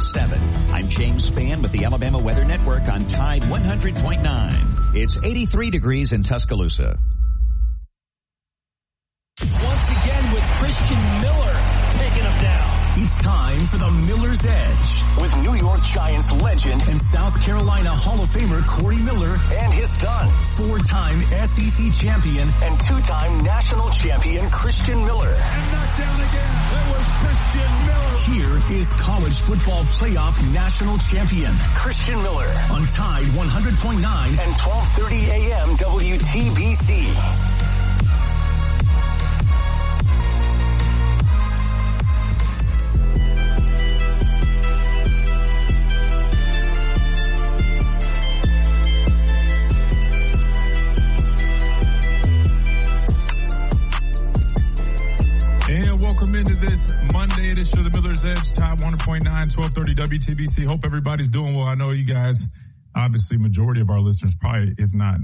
7. I'm James Spann with the Alabama Weather Network on Tide 100.9. It's 83 degrees in Tuscaloosa. Once again with Christian Miller taking him down. It's time for the Miller's Edge with New York Giants legend and South Carolina Hall of Famer Corey Miller and his son, 4-time SEC champion and 2-time national champion Christian Miller. And knocked down again. That was Christian Miller. Here is college football playoff national champion Christian Miller on Tide 100.9 and 12:30 a.m. WTBC. Welcome into this Monday edition of the Miller's Edge, Tide 100.9, 1230 WTBC. Hope everybody's doing well. I know you guys, obviously, majority of our listeners, probably, if not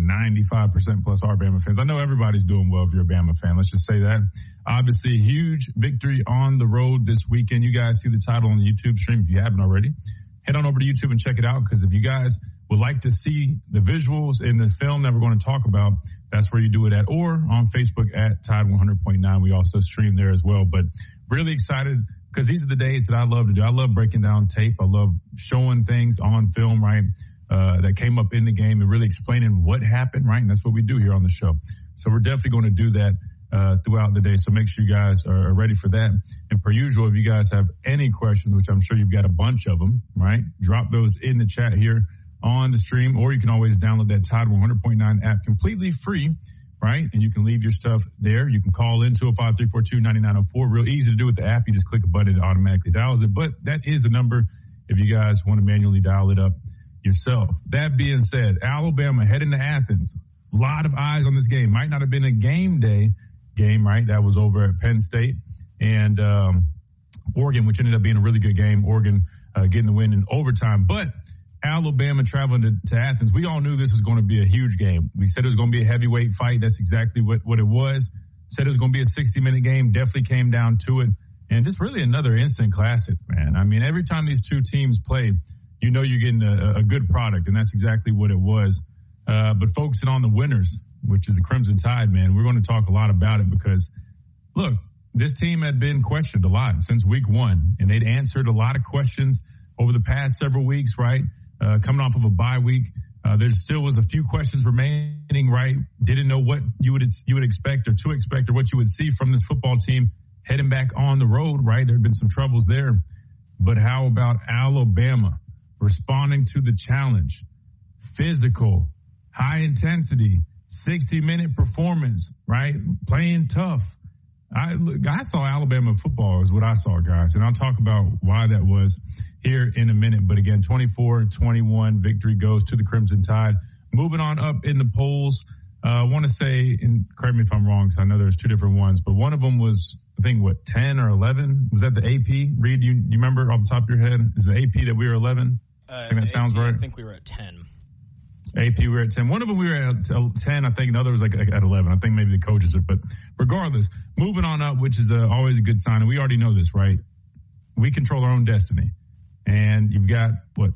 95% plus, are Bama fans. I know everybody's doing well if you're a Bama fan. Let's just say that. Obviously, huge victory on the road this weekend. You guys see the title on the YouTube stream if you haven't already. Head on over to YouTube and check it out, because if you guys would like to see the visuals in the film that we're going to talk about, that's where you do it at, or on Facebook at Tide 100.9. We also stream there as well. But really excited, because these are the days that I love to do. I love breaking down tape. I love showing things on film, right, that came up in the game and really explaining what happened, right? And that's what we do here on the show. So we're definitely going to do that throughout the day. So make sure you guys are ready for that. And per usual, if you guys have any questions, which I'm sure you've got a bunch of them, right, drop those in the chat here on the stream, or you can always download that Tide 100.9 app completely free, right? And you can leave your stuff there. You can call in 205-342-9904. Real easy to do with the app. You just click a button, it automatically dials it. But that is the number if you guys want to manually dial it up yourself. That being said, Alabama heading to Athens. A lot of eyes on this game. Might not have been a game day game, right? That was over at Penn State and Oregon, which ended up being a really good game. Oregon getting the win in overtime. But Alabama traveling to Athens, we all knew this was going to be a huge game. We said it was going to be a heavyweight fight. That's exactly what it was. Said it was going to be a 60-minute game. Definitely came down to it. And just really another instant classic, man. I mean, every time these two teams play, you know you're getting a good product, and that's exactly what it was. But focusing on the winners, which is the Crimson Tide, man, we're going to talk a lot about it because, look, this team had been questioned a lot since week one, and they'd answered a lot of questions over the past several weeks, right? Coming off of a bye week, there still was a few questions remaining, right? Didn't know what you would expect or to expect or what you would see from this football team heading back on the road, right? There had been some troubles there. But how about Alabama responding to the challenge? Physical, high intensity, 60-minute performance, right? Playing tough. I saw Alabama football is what I saw, guys, and I'll talk about why that was here in a minute. But again, 24-21 victory goes to the Crimson Tide. Moving on up in the polls, I want to say, and correct me if I'm wrong, because I know there's two different ones, but one of them was, I think, 10 or 11? Was that the AP? Reed, you remember off the top of your head? Is the AP that we were 11? I think that sounds right. I think we were at 10. AP, we were at 10. One of them we were at 10. I think the other was like at 11. I think maybe the coaches are. But regardless, moving on up, which is always a good sign. And we already know this, right? We control our own destiny. And you've got,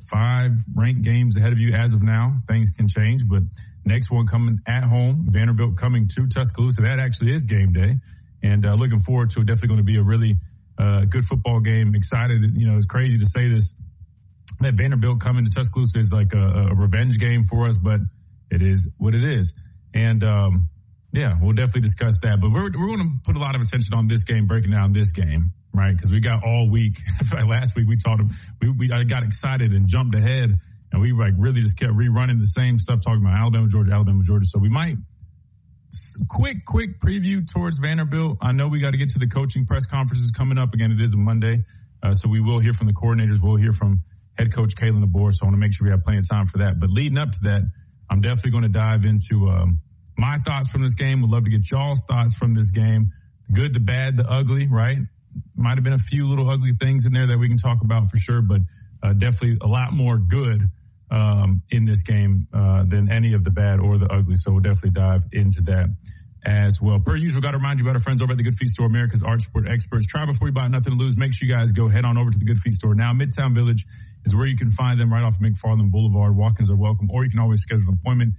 5 ranked games ahead of you as of now. Things can change. But next one coming at home, Vanderbilt coming to Tuscaloosa. That actually is game day. And looking forward to it. Definitely going to be a really good football game. Excited. It's crazy to say this, that Vanderbilt coming to Tuscaloosa is like a revenge game for us, but it is what it is. And, we'll definitely discuss that. But we're going to put a lot of attention on this game, breaking down this game, right? Because we got all week. Last week I got excited and jumped ahead, and we really just kept rerunning the same stuff, talking about Alabama, Georgia. So we might quick preview towards Vanderbilt. I know we got to get to the coaching press conferences coming up. Again, it is a Monday, so we will hear from the coordinators. We'll hear from head coach Kalen DeBoer, so I want to make sure we have plenty of time for that. But leading up to that, I'm definitely going to dive into my thoughts from this game. Would love to get y'all's thoughts from this game. The good, the bad, the ugly, right? Might have been a few little ugly things in there that we can talk about for sure, but definitely a lot more good in this game than any of the bad or the ugly. So we'll definitely dive into that as well. Per usual, got to remind you about our friends over at the Good Feet Store, America's Arch Sport Experts. Try before you buy, nothing to lose. Make sure you guys go head on over to the Good Feet Store now. Midtown Village is where you can find them right off McFarland Boulevard. Walk-ins are welcome, or you can always schedule an appointment.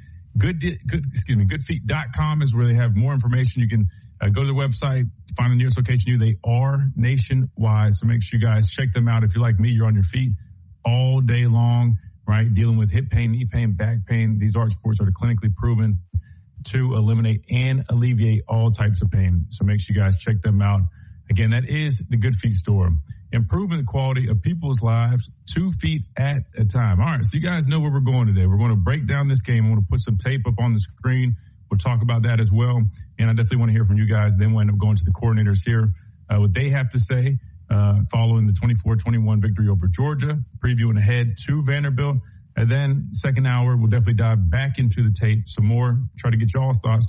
Goodfeet.com is where they have more information. You can go to the website, find the nearest location to you. They are nationwide, so make sure you guys check them out. If you're like me, you're on your feet all day long, right? Dealing with hip pain, knee pain, back pain. These Arch Sports are clinically proven to eliminate and alleviate all types of pain. So make sure you guys check them out. Again, that is the Good Feet Store. Improving the quality of people's lives 2 feet at a time. All right, so you guys know where we're going today. We're going to break down this game. I'm going to put some tape up on the screen. We'll talk about that as well. And I definitely want to hear from you guys. Then we'll end up going to the coordinators here, what they have to say following the 24-21 victory over Georgia, previewing ahead to Vanderbilt. And then second hour, we'll definitely dive back into the tape some more, try to get y'all's thoughts.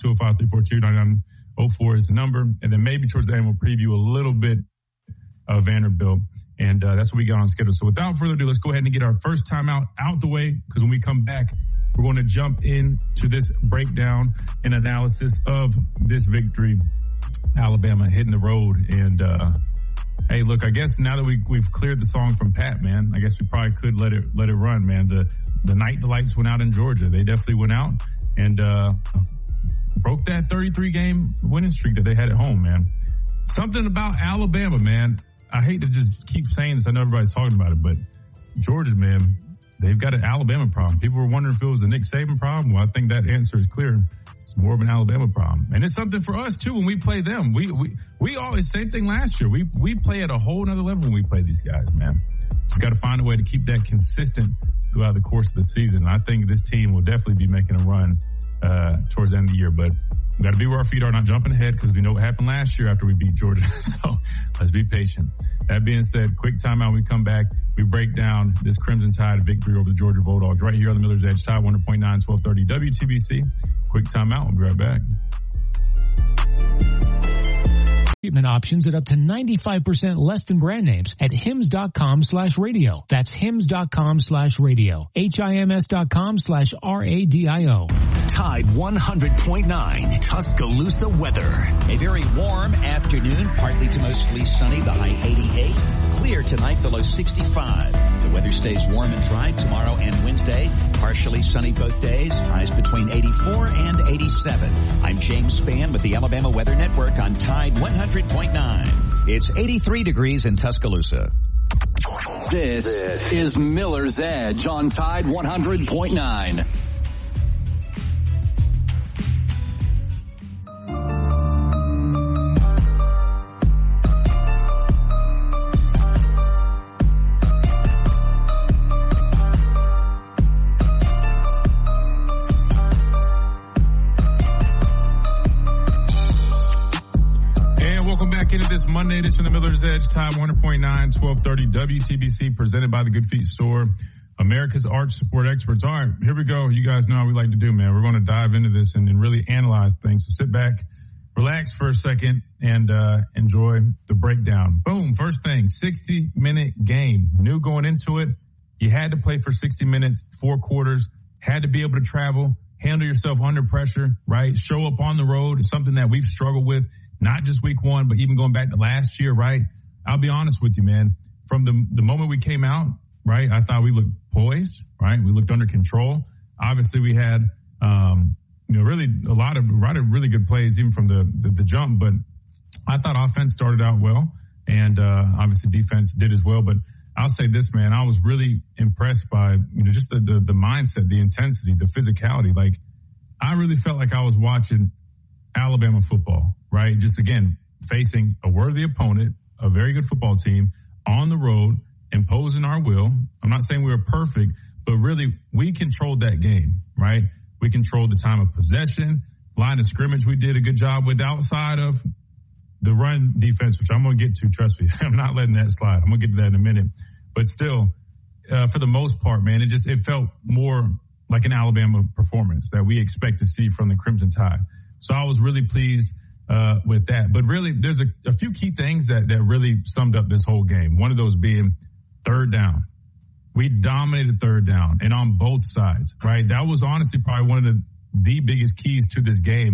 205-342-9904 is the number. And then maybe towards the end, we'll preview a little bit of Vanderbilt. And that's what we got on schedule. So without further ado, let's go ahead and get our first timeout out the way, because when we come back, we're going to jump into this breakdown and analysis of this victory. Alabama hitting the road. And, hey, look, I guess now that we've cleared the song from Pat, man, I guess we probably could let it run, man. The night the lights went out in Georgia, they definitely went out and broke that 33-game winning streak that they had at home, man. Something about Alabama, man. I hate to just keep saying this. I know everybody's talking about it, but Georgia, man, they've got an Alabama problem. People were wondering if it was a Nick Saban problem. Well, I think that answer is clear. It's more of an Alabama problem. And it's something for us, too, when we play them. We always, same thing last year. We play at a whole nother level when we play these guys, man. Just got to find a way to keep that consistent throughout the course of the season. I think this team will definitely be making a run towards the end of the year. But we got to be where our feet are, not jumping ahead, because we know what happened last year after we beat Georgia. So let's be patient. That being said, quick timeout. We come back. We break down this Crimson Tide victory over the Georgia Bulldogs right here on the Miller's Edge, Tide 100.9, 1230 WTBC. Quick timeout. We'll be right back. Treatment options at up to 95% less than brand names at hims.com/radio. That's hims.com/radio. HIMS.com/RADIO. Tide 100.9 Tuscaloosa weather. A very warm afternoon, partly to mostly sunny, the high 88. Clear tonight, the low 65. The weather stays warm and dry tomorrow and Wednesday. Partially sunny both days, highs between 84 and 87. I'm James Spann with the Alabama Weather Network on Tide 100.9. It's 83 degrees in Tuscaloosa. This is Miller's Edge on Tide 100.9. Into this Monday edition of Miller's Edge, Tide 100.9, 1230 WTBC, presented by the Good Feet Store, America's Arch Sport Experts. All right, here we go. You guys know how we like to do, man. We're going to dive into this and really analyze things. So sit back, relax for a second, and enjoy the breakdown. Boom, first thing, 60-minute game. Knew going into it, you had to play for 60 minutes, 4 quarters, had to be able to travel, handle yourself under pressure, right? Show up on the road is something that we've struggled with. Not just week one, but even going back to last year, right? I'll be honest with you, man. From the moment we came out, right, I thought we looked poised, right? We looked under control. Obviously, we had, really a lot of really good plays even from the jump. But I thought offense started out well, and obviously defense did as well. But I'll say this, man, I was really impressed by just the mindset, the intensity, the physicality. Like, I really felt like I was watching Alabama football, right? Just, again, facing a worthy opponent, a very good football team, on the road, imposing our will. I'm not saying we were perfect, but really we controlled that game, right? We controlled the time of possession, line of scrimmage we did a good job with outside of the run defense, which I'm going to get to, trust me. I'm not letting that slide. I'm going to get to that in a minute. But still, for the most part, man, it felt more like an Alabama performance that we expect to see from the Crimson Tide. So I was really pleased with that. But really, there's a few key things that really summed up this whole game. One of those being third down. We dominated third down, and on both sides, right? That was honestly probably one of the biggest keys to this game.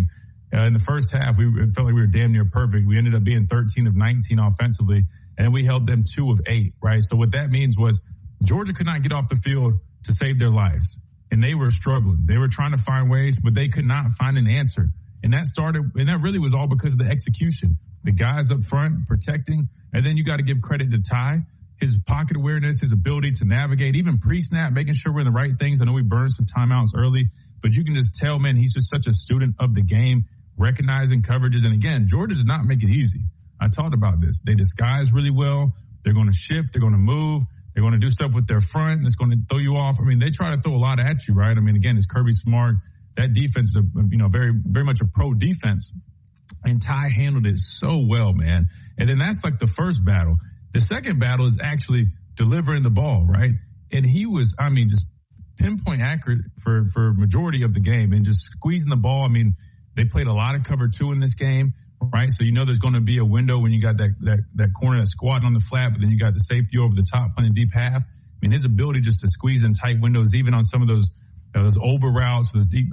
In the first half, it felt like we were damn near perfect. We ended up being 13 of 19 offensively, and we held them 2 of 8, right? So what that means was Georgia could not get off the field to save their lives, and they were struggling. They were trying to find ways, but they could not find an answer. And that really was all because of the execution. The guys up front protecting, and then you got to give credit to Ty. His pocket awareness, his ability to navigate, even pre-snap, making sure we're in the right things. I know we burned some timeouts early, but you can just tell, man, he's just such a student of the game, recognizing coverages. And again, Georgia does not make it easy. I talked about this. They disguise really well. They're going to shift. They're going to move. They're going to do stuff with their front, and it's going to throw you off. I mean, they try to throw a lot at you, right? I mean, again, it's Kirby Smart. That defense is, very, very much a pro defense. And Ty handled it so well, man. And then that's like the first battle. The second battle is actually delivering the ball, right? And he was, just pinpoint accurate for majority of the game and just squeezing the ball. I mean, they played a lot of cover 2 in this game, right? So there's going to be a window when you got that corner that's squatting on the flat, but then you got the safety over the top playing deep half. I mean, his ability just to squeeze in tight windows, even on some of those over routes, those deep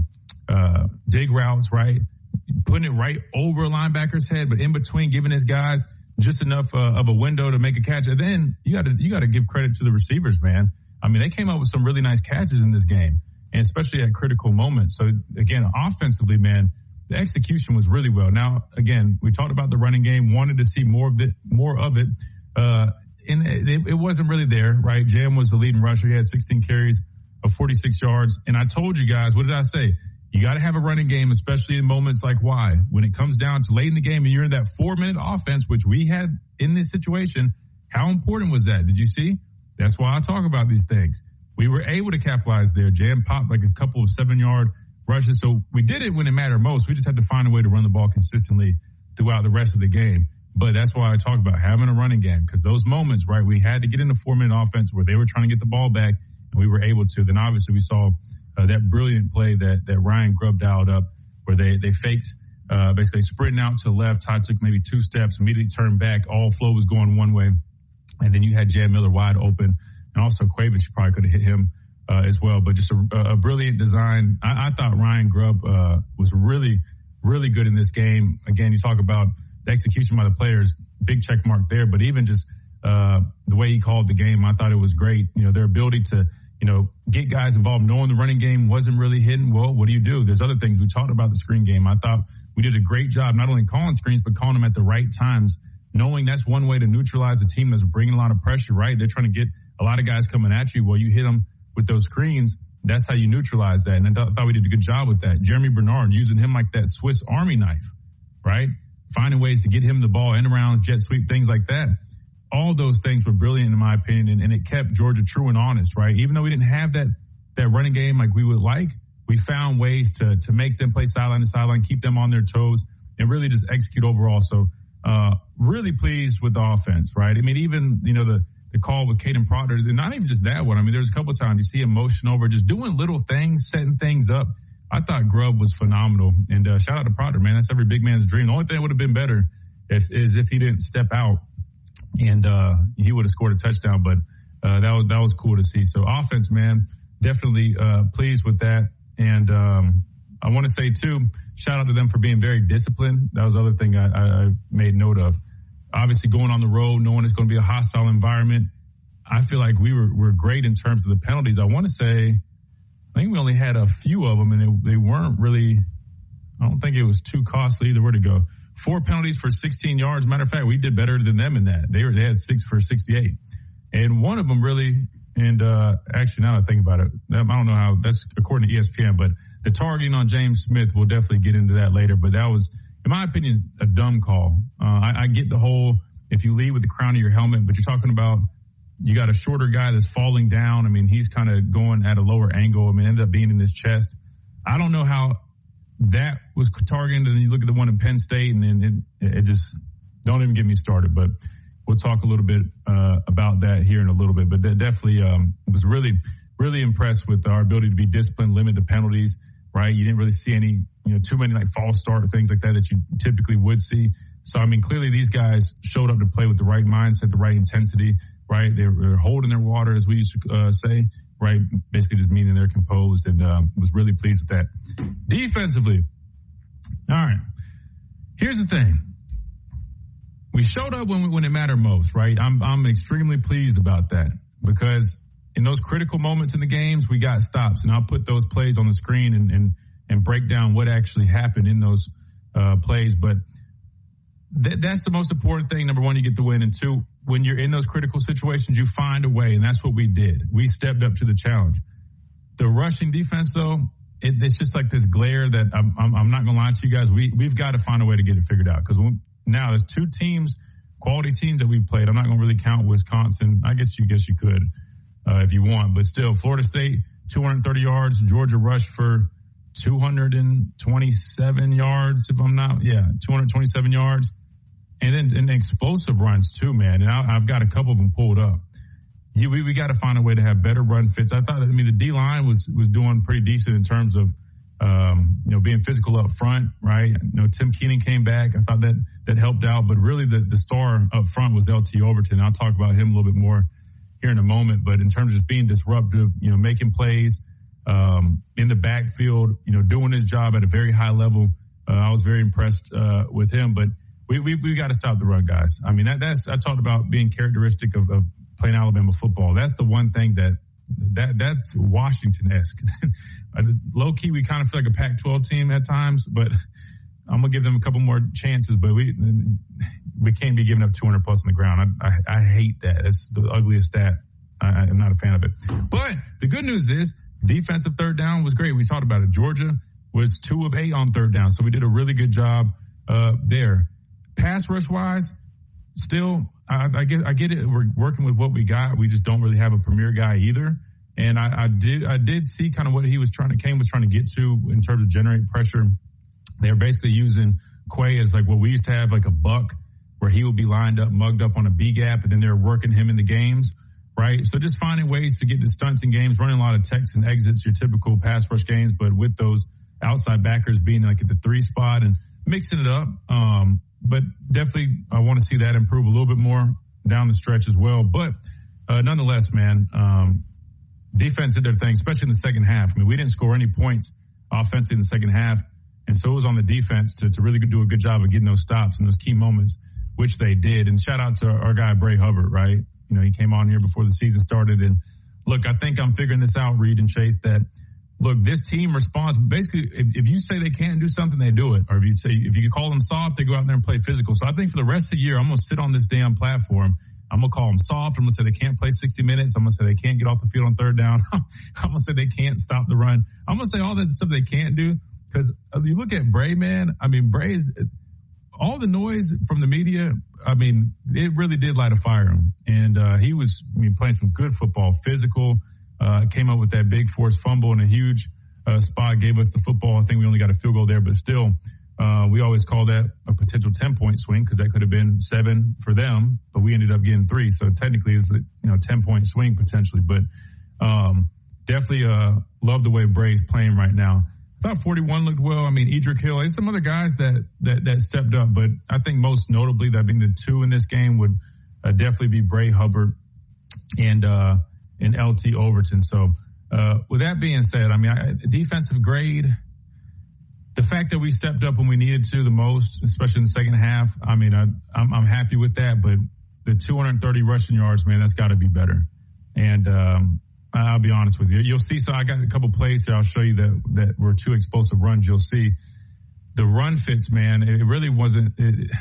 dig routes, right? Putting it right over a linebacker's head, but in between, giving his guys just enough of a window to make a catch. And then you got to give credit to the receivers, man. I mean, they came up with some really nice catches in this game, and especially at critical moments. So again, offensively, man, the execution was really well. Now, again, we talked about the running game, wanted to see more of it. And it wasn't really there, right? Jam was the leading rusher. He had 16 carries of 46 yards. And I told you guys, what did I say? You got to have a running game, especially in moments like why. When it comes down to late in the game and you're in that 4-minute offense, which we had in this situation, how important was that? Did you see? That's why I talk about these things. We were able to capitalize there. Jam popped like a couple of 7-yard rushes. So we did it when it mattered most. We just had to find a way to run the ball consistently throughout the rest of the game. But that's why I talk about having a running game, because those moments, right, we had to get in a 4-minute offense where they were trying to get the ball back, and we were able to. Then obviously we saw that brilliant play that Ryan Grubb dialed up where they faked basically sprinting out to the left. Ty took maybe 2 steps, immediately turned back. All flow was going one way. And then you had Jam Miller wide open. And also Quavis, you probably could have hit him as well. But just a brilliant design. I thought Ryan Grubb was really, really good in this game. Again, you talk about the execution by the players, big check mark there. But even just the way he called the game, I thought it was great. Their ability to, get guys involved, knowing the running game wasn't really hitting. Well, what do? There's other things. We talked about the screen game. I thought we did a great job not only calling screens, but calling them at the right times, knowing that's one way to neutralize a team that's bringing a lot of pressure, right? They're trying to get a lot of guys coming at you. Well, you hit them with those screens. That's how you neutralize that. And I thought we did a good job with that. Jeremy Bernard, using him like that Swiss Army knife, right? Finding ways to get him the ball, end arounds, jet sweep, things like that. All those things were brilliant in my opinion, and it kept Georgia true and honest, right? Even though we didn't have that running game like we would like, we found ways to make them play sideline to sideline, keep them on their toes, and really just execute overall. So really pleased with the offense, right? I mean, even, the call with Caden Proctor, and not even just that one. I mean, there's a couple of times you see him motion over, just doing little things, setting things up. I thought Grubb was phenomenal. And shout out to Proctor, man. That's every big man's dream. The only thing that would have been better is if he didn't step out and he would have scored a touchdown. But that was cool to see. So offense, man, definitely pleased with that. And I want to say, too, shout out to them for being very disciplined. That was the other thing I made note of. Obviously, going on the road, knowing it's going to be a hostile environment, I feel like we're great in terms of the penalties. I want to say, I think we only had a few of them, and they weren't really, I don't think it was too costly either. Where to go? 4 penalties for 16 yards. Matter of fact, we did better than them in that. They had 6 for 68. And one of them really, and actually now that I think about it, I don't know how, that's according to ESPN, but the targeting on James Smith, we'll definitely get into that later. But that was, in my opinion, a dumb call. I get the whole, if you lead with the crown of your helmet, but you're talking about, you got a shorter guy that's falling down. I mean, he's kind of going at a lower angle. I mean, ended up being in his chest. I don't know how that was targeted. And then you look at the one in Penn State, and then it just, don't even get me started. But we'll talk a little bit about that here in a little bit. But that definitely was really, really impressed with our ability to be disciplined, limit the penalties, right? You didn't really see any, too many like false start, things like that you typically would see. So, I mean, clearly these guys showed up to play with the right mindset, the right intensity, right? They're holding their water, as we used to say, right? Basically just meaning they're composed, and was really pleased with that. Defensively, All right. Here's the thing. We showed up when it mattered most, right? I'm extremely pleased about that because in those critical moments in the games, we got stops. And I'll put those plays on the screen and break down what actually happened in those plays. But that's the most important thing. Number one, you get the win. And two, when you're in those critical situations, you find a way. And that's what we did. We stepped up to the challenge. The rushing defense, though, it's just like this glare that I'm not going to lie to you guys. We've got to find a way to get it figured out because now there's two teams, quality teams that we've played. I'm not going to really count Wisconsin. I guess you could if you want. But still, Florida State, 230 yards. Georgia rushed for 227 yards, 227 yards. And then explosive runs, too, man. And I've got a couple of them pulled up. We got to find a way to have better run fits. The D-line was doing pretty decent in terms of, being physical up front, right? Tim Keenan came back. I thought that helped out. But really the star up front was LT Overton. I'll talk about him a little bit more here in a moment. But in terms of just being disruptive, making plays in the backfield, doing his job at a very high level, I was very impressed with him. But we got to stop the run, guys. I mean, I talked about being characteristic of playing Alabama football. That's the one thing that's Washington-esque. Low key, we kind of feel like a Pac-12 team at times, but I'm gonna give them a couple more chances. But we can't be giving up 200 plus on the ground. I hate that. It's the ugliest stat. I'm not a fan of it. But the good news is defensive third down was great. We talked about it. Georgia was 2 of 8 on third down, so we did a really good job there. Pass rush wise, still. I get it. We're working with what we got. We just don't really have a premier guy either. And I did see kind of what he was trying to get to in terms of generate pressure. They were basically using Quay as like what we used to have, like a buck, where he would be lined up, mugged up on a B gap, and then they're working him in the games, right? So just finding ways to get the stunts in games, running a lot of techs and exits, your typical pass rush games, but with those outside backers being like at the 3 spot and mixing it up. But definitely I want to see that improve a little bit more down the stretch as well. But nonetheless, man, defense did their thing, especially in the second half. I mean, we didn't score any points offensively in the second half. And so it was on the defense to really do a good job of getting those stops in those key moments, which they did. And shout out to our guy, Bray Hubbard, right? He came on here before the season started. And look, I think I'm figuring this out, Reed and Chase, that look, this team responds. Basically, if you say they can't do something, they do it. Or if you call them soft, they go out there and play physical. So I think for the rest of the year, I'm going to sit on this damn platform. I'm going to call them soft. I'm going to say they can't play 60 minutes. I'm going to say they can't get off the field on third down. I'm going to say they can't stop the run. I'm going to say all that stuff they can't do. Because you look at Bray, man, I mean, Bray's all the noise from the media, I mean, it really did light a fire him. And he was, playing some good football, physical, came up with that big forced fumble in a huge spot, gave us the football. I think we only got a field goal there, but still, we always call that a potential 10-point swing because that could have been 7 for them, but we ended up getting 3. So technically it's a 10-point swing potentially, but definitely love the way Bray's playing right now. I thought 41 looked well. I mean, Edric Hill, there's some other guys that stepped up, but I think most notably, I think the 2 in this game would definitely be Bray Hubbard and LT Overton. So with that being said, I mean, defensive grade, the fact that we stepped up when we needed to the most, especially in the second half, I mean, I'm happy with that, but the 230 rushing yards, man, that's got to be better. And I'll be honest with you. You'll see, so I got a couple plays here I'll show you that were 2 explosive runs. You'll see the run fits, man, it really wasn't.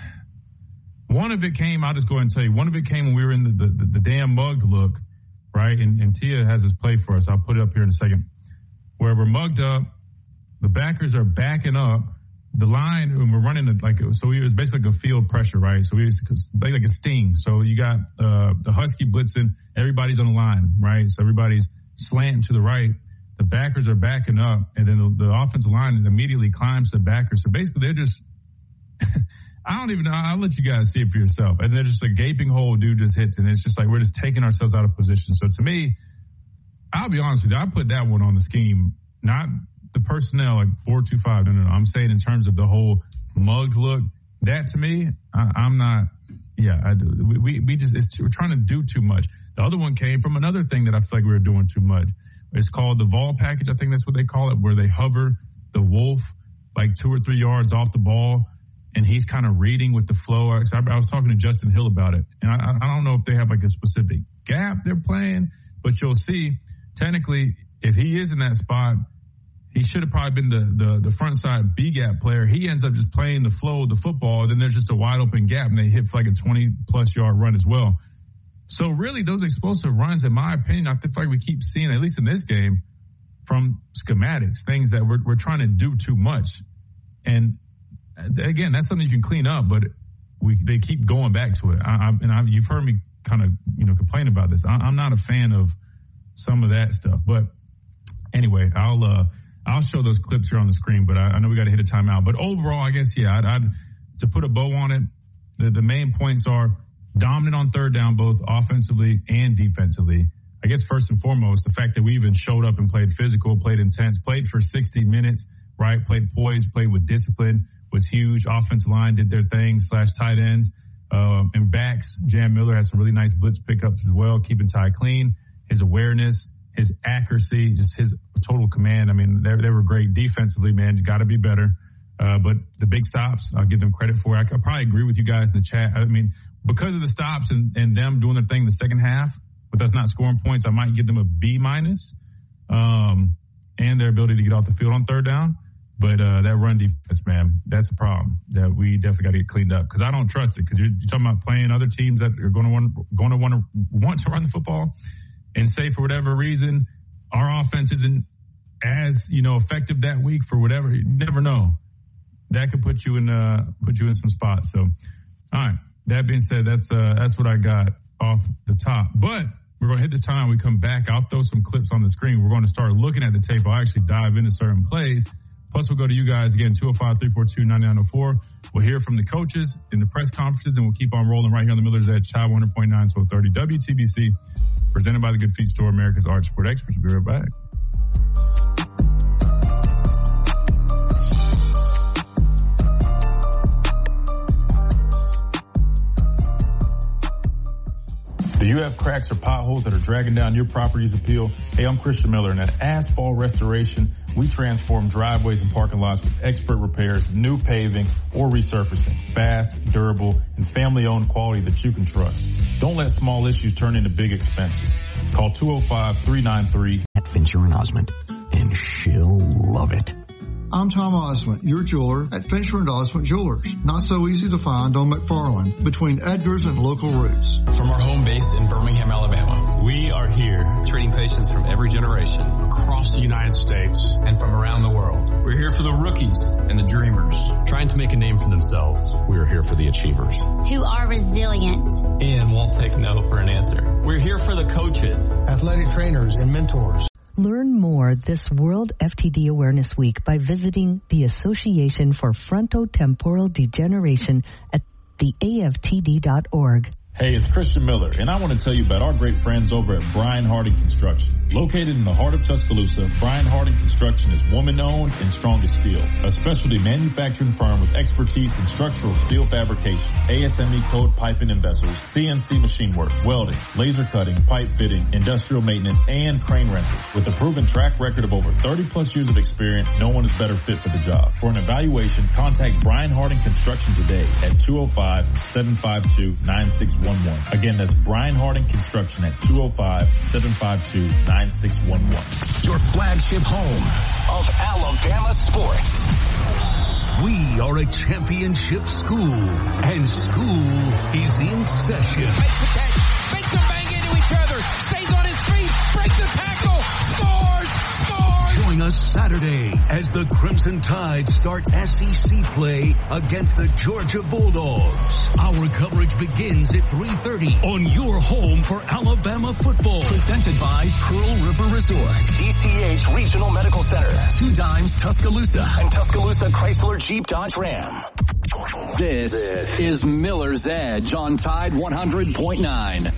One of it came, I'll just go ahead and tell you, one of it came when we were in the damn mugged look, right? And Tia has this play for us. I'll put it up here in a second. Where we're mugged up, the backers are backing up. The line, and we're running it so it was basically like a field pressure, right? So we was like a sting. So you got the Husky blitzing, everybody's on the line, right? So everybody's slanting to the right. The backers are backing up, and then the offensive line immediately climbs the backers. So basically they're just, I don't even know, I'll let you guys see it for yourself. And they're just a gaping hole, dude just hits, and it's just like we're just taking ourselves out of position. So to me, I'll be honest with you, I put that one on the scheme, not the personnel, like 4-2-5. No. I'm saying in terms of the whole mugged look, that to me, I'm not. Yeah, I do. We just we're trying to do too much. The other one came from another thing that I feel like we were doing too much. It's called the Vol package. I think that's what they call it, where they hover the wolf like 2 or 3 yards off the ball, and he's kind of reading with the flow. I was talking to Justin Hill about it, and I don't know if they have like a specific gap they're playing, but you'll see, technically, if he is in that spot, he should have probably been the front side B gap player. He ends up just playing the flow of the football, and then there's just a wide open gap, and they hit for like a 20-plus yard run as well. So really, those explosive runs, in my opinion, I feel like we keep seeing, at least in this game, from schematics, things that we're trying to do too much. And again, that's something you can clean up, but they keep going back to it. You've heard me kind of, complain about this. I'm not a fan of some of that stuff, but anyway, I'll show those clips here on the screen, but I know we got to hit a timeout. But overall, I guess, I'd to put a bow on it, the main points are dominant on third down, both offensively and defensively. I guess first and foremost, the fact that we even showed up and played physical, played intense, played for 60 minutes, right? Played poised, played with discipline, was huge. Offensive line did their thing, / tight ends. And backs, Jam Miller had some really nice blitz pickups as well, keeping Ty clean. His awareness, his accuracy, just his total command. I mean, they were great defensively, man. You got to be better. But the big stops, I'll give them credit for. I probably agree with you guys in the chat. I mean, because of the stops and them doing their thing in the second half, with us not scoring points, I might give them a B-. And their ability to get off the field on third down. But that run defense, man, that's a problem that we definitely got to get cleaned up, because I don't trust it. Because you're talking about playing other teams that are going to want to run the football, and say for whatever reason our offense isn't as effective that week for whatever. You never know. That could put you in some spots. So, all right. That being said, that's what I got off the top. But we're going to hit this time. We come back. I'll throw some clips on the screen. We're going to start looking at the tape. I'll actually dive into certain plays. Plus, we'll go to you guys again, 205-342-9904. We'll hear from the coaches in the press conferences, and we'll keep on rolling right here on the Miller's Edge, Chai 100.9, 1230 WTBC, presented by the Good Feet Store, America's Arch Sport Experts. We'll be right back. Do you have cracks or potholes that are dragging down your property's appeal? Hey, I'm Christian Miller, and at Asphalt Restoration, we transform driveways and parking lots with expert repairs, new paving, or resurfacing. Fast, durable, and family-owned quality that you can trust. Don't let small issues turn into big expenses. Call 205-393. At Fincher and Osmond, and she'll love it. I'm Tom Osmond, your jeweler at Fincher and Osmond Jewelers. Not so easy to find on McFarland, between Edgar's and local routes. From our home base in Birmingham, Alabama, we are here treating patients from every generation across the United States and from around the world. We're here for the rookies and the dreamers, trying to make a name for themselves. We're here for the achievers, who are resilient and won't take no for an answer. We're here for the coaches, athletic trainers, and mentors. Learn more this World FTD Awareness Week by visiting the Association for Frontotemporal Degeneration at theaftd.org. Hey, it's Christian Miller, and I want to tell you about our great friends over at Brian Harding Construction. Located in the heart of Tuscaloosa, Brian Harding Construction is woman-owned and strong as steel. A specialty manufacturing firm with expertise in structural steel fabrication, ASME code piping and vessels, CNC machine work, welding, laser cutting, pipe fitting, industrial maintenance, and crane rentals. With a proven track record of over 30-plus years of experience, no one is better fit for the job. For an evaluation, contact Brian Harding Construction today at 205-752-9611. Again, that's Brian Harding Construction at 205-752-9611. Your flagship home of Alabama sports. We are a championship school, and school is in session. Makes the catch, makes them bang into each other, stays on his feet, breaks the tackle, scores! Join us Saturday as the Crimson Tide start SEC play against the Georgia Bulldogs. Our coverage begins at 3:30 on your home for Alabama football. Presented by Pearl River Resort, DCH Regional Medical Center, 2 Dimes Tuscaloosa, and Tuscaloosa Chrysler Jeep Dodge Ram. This is Miller's Edge on Tide 100.9.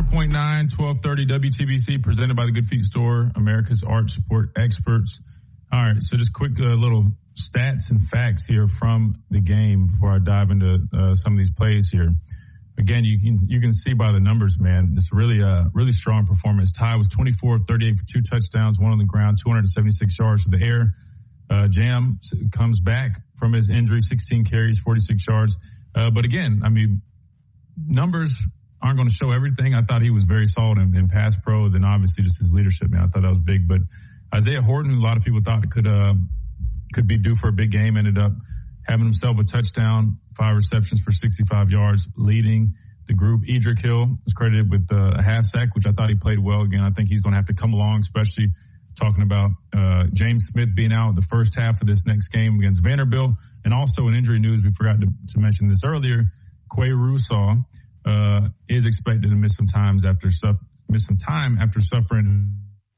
101.9, 1230 WTBC, presented by the Good Feet Store, America's arch support experts. All right, so just quick little stats and facts here from the game before I dive into some of these plays here. Again, you can see by the numbers, man, it's really really strong performance. Ty was 24 of 38 for 2 touchdowns, 1 on the ground, 276 yards for the air. Jam comes back from his injury, 16 carries, 46 yards. But again, I mean, numbers aren't going to show everything. I thought he was very solid in pass pro. Then obviously just his leadership, man, I thought that was big. But Isaiah Horton, who a lot of people thought could be due for a big game, ended up having himself a touchdown, 5 receptions for 65 yards, leading the group. Edric Hill was credited with a half sack, which I thought he played well. Again, I think he's going to have to come along, especially talking about James Smith being out the first half of this next game against Vanderbilt. And also in injury news, we forgot to mention this earlier, Quay Russaw is expected to miss some time after suffering.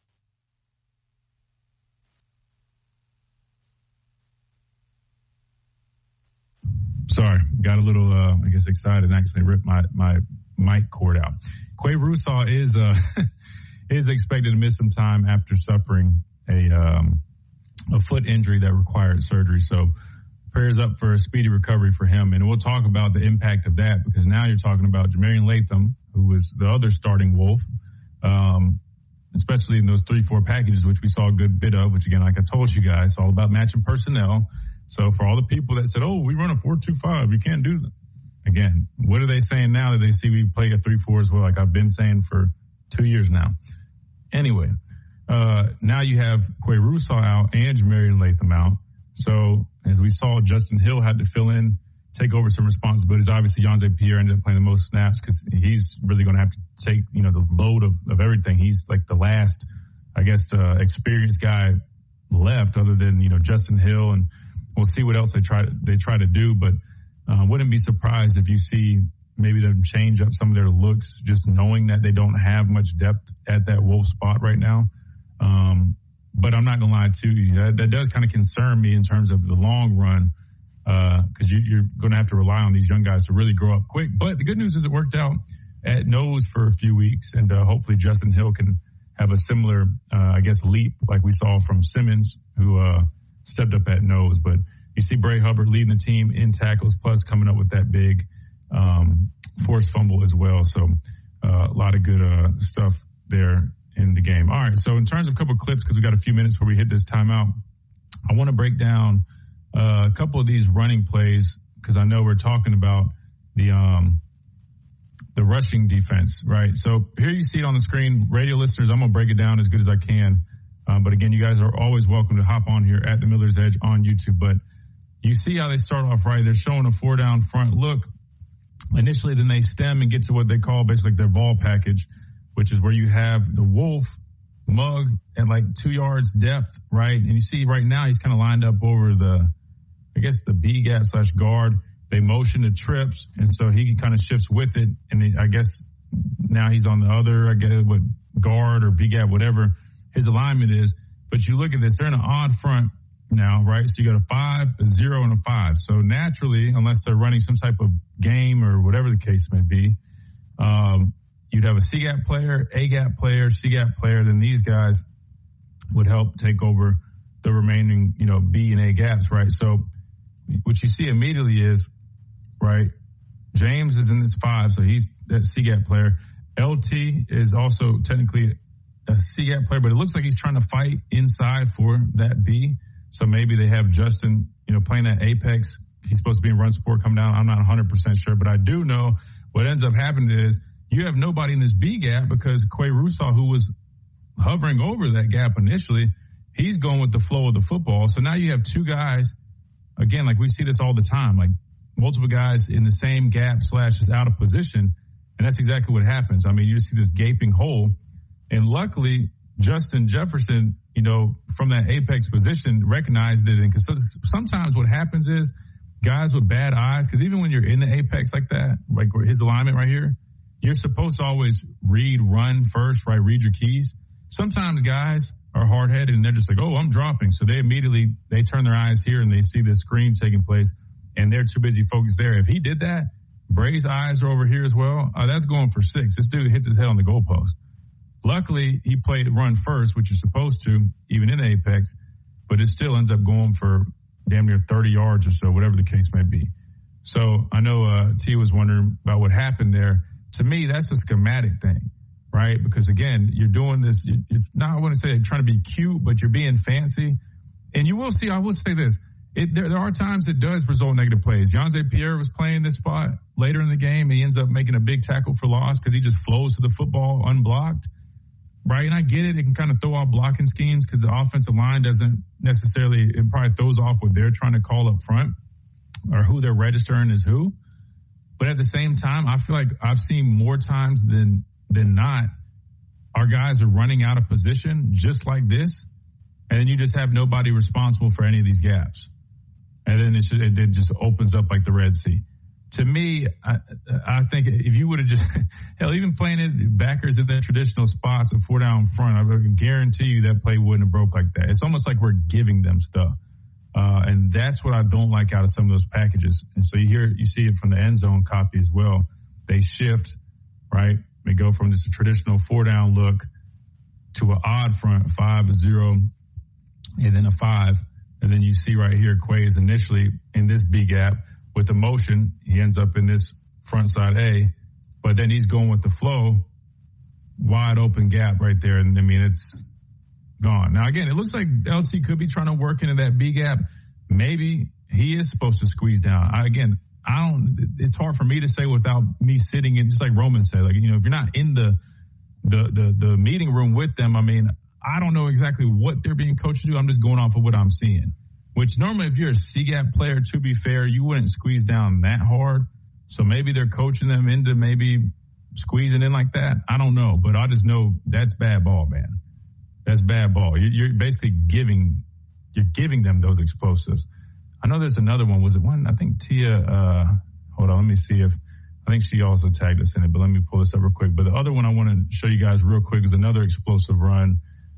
Sorry, got a little, excited and actually ripped my mic cord out. Quay Russaw is expected to miss some time after suffering a foot injury that required surgery. So prayers up for a speedy recovery for him. And we'll talk about the impact of that, because now you're talking about Jamarian Latham, who was the other starting Wolf, especially in those 3-4 packages, which we saw a good bit of, which again, like I told you guys, it's all about matching personnel. So for all the people that said, oh, we run a 4-2-5, you can't do that. Again, what are they saying now that they see we play a 3-4 as well? Like I've been saying for 2 years now. Anyway, now you have Quay Russaw out and Jamarian Latham out. So as we saw, Justin Hill had to fill in, take over some responsibilities. Obviously, Yonze Pierre ended up playing the most snaps because he's really going to have to take, the load of everything. He's like the last, experienced guy left other than, Justin Hill, and we'll see what else they try to do. But wouldn't be surprised if you see maybe them change up some of their looks, just knowing that they don't have much depth at that Wolf spot right now. But I'm not going to lie to you. That does kind of concern me in terms of the long run, because you're going to have to rely on these young guys to really grow up quick. But the good news is it worked out at nose for a few weeks, and hopefully Justin Hill can have a similar, leap like we saw from Simmons, who stepped up at nose. But you see Bray Hubbard leading the team in tackles, plus coming up with that big forced fumble as well. So a lot of good stuff there in the game. All right, so in terms of a couple of clips, because we got a few minutes before we hit this timeout, I want to break down a couple of these running plays, because I know we're talking about the rushing defense, right? So here you see it on the screen. Radio listeners, I'm going to break it down as good as I can. But again, you guys are always welcome to hop on here at the Miller's Edge on YouTube. But you see how they start off, right? They're showing a 4-down front look initially, then they stem and get to what they call basically their vol package, which is where you have the Wolf mug at like 2 yards depth, right? And you see right now he's kind of lined up over the B gap / guard. They motion to trips, and so he kind of shifts with it. And now he's on the other, guard or B gap, whatever his alignment is. But you look at this, they're in an odd front now, right? So you got a 5, a 0, and a 5. So naturally, unless they're running some type of game or whatever the case may be, you'd have a C-gap player, A-gap player, C-gap player. Then these guys would help take over the remaining, B and A gaps, right? So what you see immediately is, right, James is in this 5, so he's that C-gap player. LT is also technically a C-gap player, but it looks like he's trying to fight inside for that B. So maybe they have Justin, playing that apex. He's supposed to be in run support coming down. I'm not 100% sure, but I do know what ends up happening is you have nobody in this B gap because Quay Russaw, who was hovering over that gap initially, he's going with the flow of the football. So now you have 2 guys, again, like we see this all the time, like multiple guys in the same gap / is out of position. And that's exactly what happens. I mean, you just see this gaping hole. And luckily, Justin Jefferson, from that apex position, recognized it. And because sometimes what happens is guys with bad eyes, because even when you're in the apex like that, like his alignment right here, you're supposed to always read run first, right? Read your keys. Sometimes guys are hard-headed and they're just like, oh, I'm dropping. So they turn their eyes here and they see this screen taking place and they're too busy focused there. If he did that, Bray's eyes are over here as well. That's going for 6. This dude hits his head on the goalpost. Luckily, he played run first, which you're supposed to, even in the apex, but it still ends up going for damn near 30 yards or so, whatever the case may be. So I know T was wondering about what happened there. To me, that's a schematic thing, right? Because, again, you're doing this. You're not, I wouldn't say trying to be cute, but you're being fancy. And you will see, I will say this. There are times it does result in negative plays. Yonze Pierre was playing this spot later in the game, and he ends up making a big tackle for loss because he just flows to the football unblocked, right? And I get it. It can kind of throw off blocking schemes because the offensive line doesn't necessarily, it probably throws off what they're trying to call up front or who they're registering as who. But at the same time, I feel like I've seen more times than not, our guys are running out of position just like this, and then you just have nobody responsible for any of these gaps. And then it just opens up like the Red Sea. To me, I think if you would have just, hell, even playing it backers in their traditional spots at 4 down front, I would guarantee you that play wouldn't have broke like that. It's almost like we're giving them stuff. And that's what I don't like out of some of those packages. And so you see it from the end zone copy as well. They shift, right? They go from just a traditional 4 down look to an odd front, 5-0, and then a 5. And then you see right here, Quay is initially in this B gap with the motion. He ends up in this front side A, but then he's going with the flow, wide open gap right there. And I mean, it's gone. Now, again, it looks like LT could be trying to work into that B gap. Maybe he is supposed to squeeze down. It's hard for me to say without me sitting in, just like Roman said, like, if you're not in the meeting room with them, I mean, I don't know exactly what they're being coached to do. I'm just going off of what I'm seeing, which normally if you're a C-gap player, to be fair, you wouldn't squeeze down that hard. So maybe they're coaching them into maybe squeezing in like that. I don't know, but I just know that's bad ball, man. That's bad ball. You're basically giving them those explosives. I know there's another one. Was it one? I think Tia, hold on, let me see I think she also tagged us in it, but let me pull this up real quick. But the other one I want to show you guys real quick is another explosive run.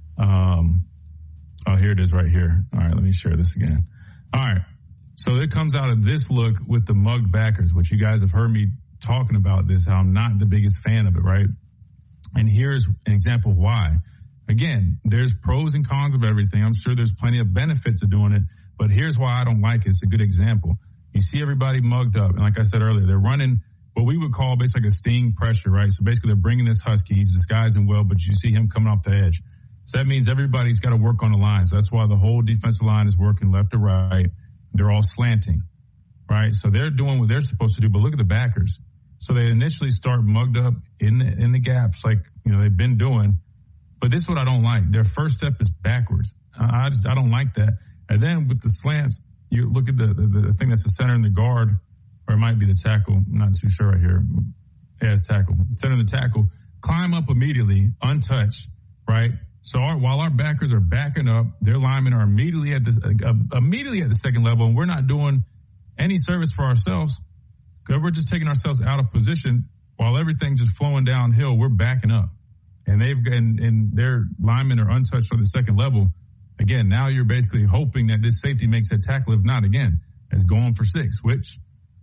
Here it is right here. All right, let me share this again. All right. So it comes out of this look with the mugged backers, which you guys have heard me talking about this, how I'm not the biggest fan of it, right? And here's an example of why. Again, there's pros and cons of everything. I'm sure there's plenty of benefits of doing it, but here's why I don't like it. It's a good example. You see everybody mugged up, and like I said earlier, they're running what we would call basically like a sting pressure, right? So basically they're bringing this Husky. He's disguising well, but you see him coming off the edge. So that means everybody's got to work on the lines. That's why the whole defensive line is working left to right. They're all slanting, right? So they're doing what they're supposed to do, but look at the backers. So they initially start mugged up in the gaps like, they've been doing. But this is what I don't like. Their first step is backwards. I don't like that. And then with the slants, you look at the thing that's the center and the guard, or it might be the tackle. I'm not too sure right here. Yeah, it's tackle. Center and the tackle. Climb up immediately, untouched, right? So while our backers are backing up, their linemen are immediately at the second level, and we're not doing any service for ourselves because we're just taking ourselves out of position while everything's just flowing downhill. We're backing up, and and their linemen are untouched on the second level. Again, now you're basically hoping that this safety makes that tackle. If not, again, it's going for 6, which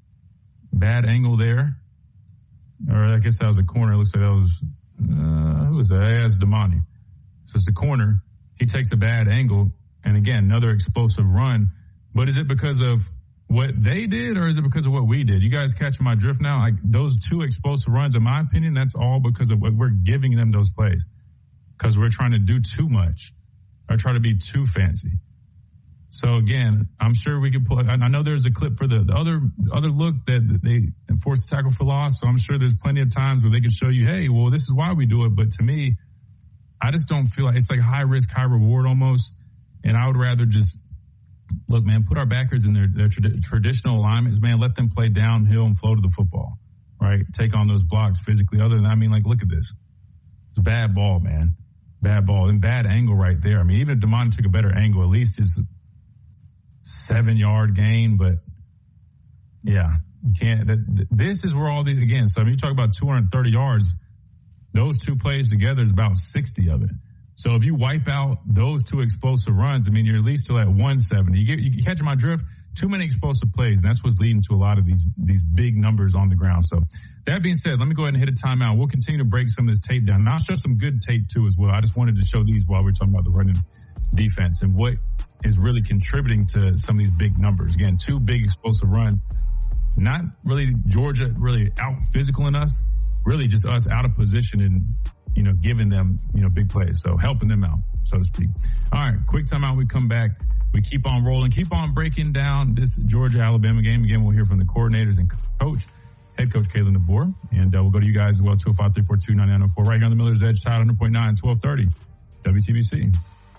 bad angle there. Or I guess that was a corner. It looks like that was, who was that? Yeah, it's Damani. So it's the corner. He takes a bad angle. And again, another explosive run. But is it because of what they did or is it because of what we did? You guys catching my drift now? Like those 2 explosive runs, in my opinion, that's all because of what we're giving them those plays. Because we're trying to do too much or try to be too fancy. So again, I'm sure we could pull. I know there's a clip for the other look that they forced a tackle for loss. So I'm sure there's plenty of times where they can show you, hey, well, this is why we do it. But to me, I just don't feel like it's like high risk, high reward almost. And I would rather just look, man, put our backers in their traditional alignments, man. Let them play downhill and flow to the football, right? Take on those blocks physically. Other than, look at this. It's bad ball, man. Bad ball and bad angle right there. Even if Damani took a better angle, at least it's 7-yard gain, but yeah, you can't. This is where all these, again, so you talk about 230 yards, those 2 plays together is about 60 of it. So if you wipe out those 2 explosive runs, you're at least still at 170. You catch my drift? too many explosive plays, and that's what's leading to a lot of these big numbers on the ground. So that being said, let me go ahead and hit a timeout. We'll continue to break some of this tape down. And I'll show some good tape too as well. I just wanted to show these while we're talking about the running defense and what is really contributing to some of these big numbers. Again, 2 big explosive runs. Not really Georgia really out physicaling us, really just us out of position and, giving them, big plays. So helping them out, so to speak. All right, quick timeout. We come back. We keep on rolling, keep on breaking down this Georgia-Alabama game. Again, we'll hear from the coordinators and head coach Kalen DeBoer. And we'll go to you guys as well, 205-342-9904, right here on the Miller's Edge, Tide 100.9, 1230, WTBC.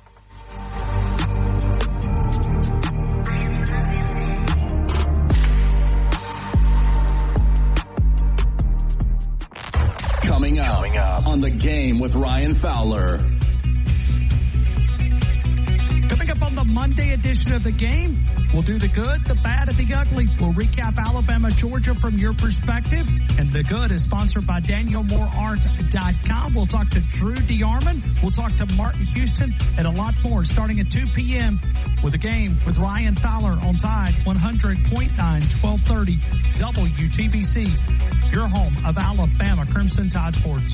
Coming up on The Game with Ryan Fowler. Coming up on the Monday edition of The Game, we'll do the good, the bad, and the ugly. We'll recap Alabama, Georgia from your perspective. And the good is sponsored by DanielMooreArt.com. We'll talk to Drew DeArmond. We'll talk to Martin Houston and a lot more starting at 2 p.m. with The Game with Ryan Fowler on Tide 100.9, 1230 WTBC. Your home of Alabama Crimson Tide Sports.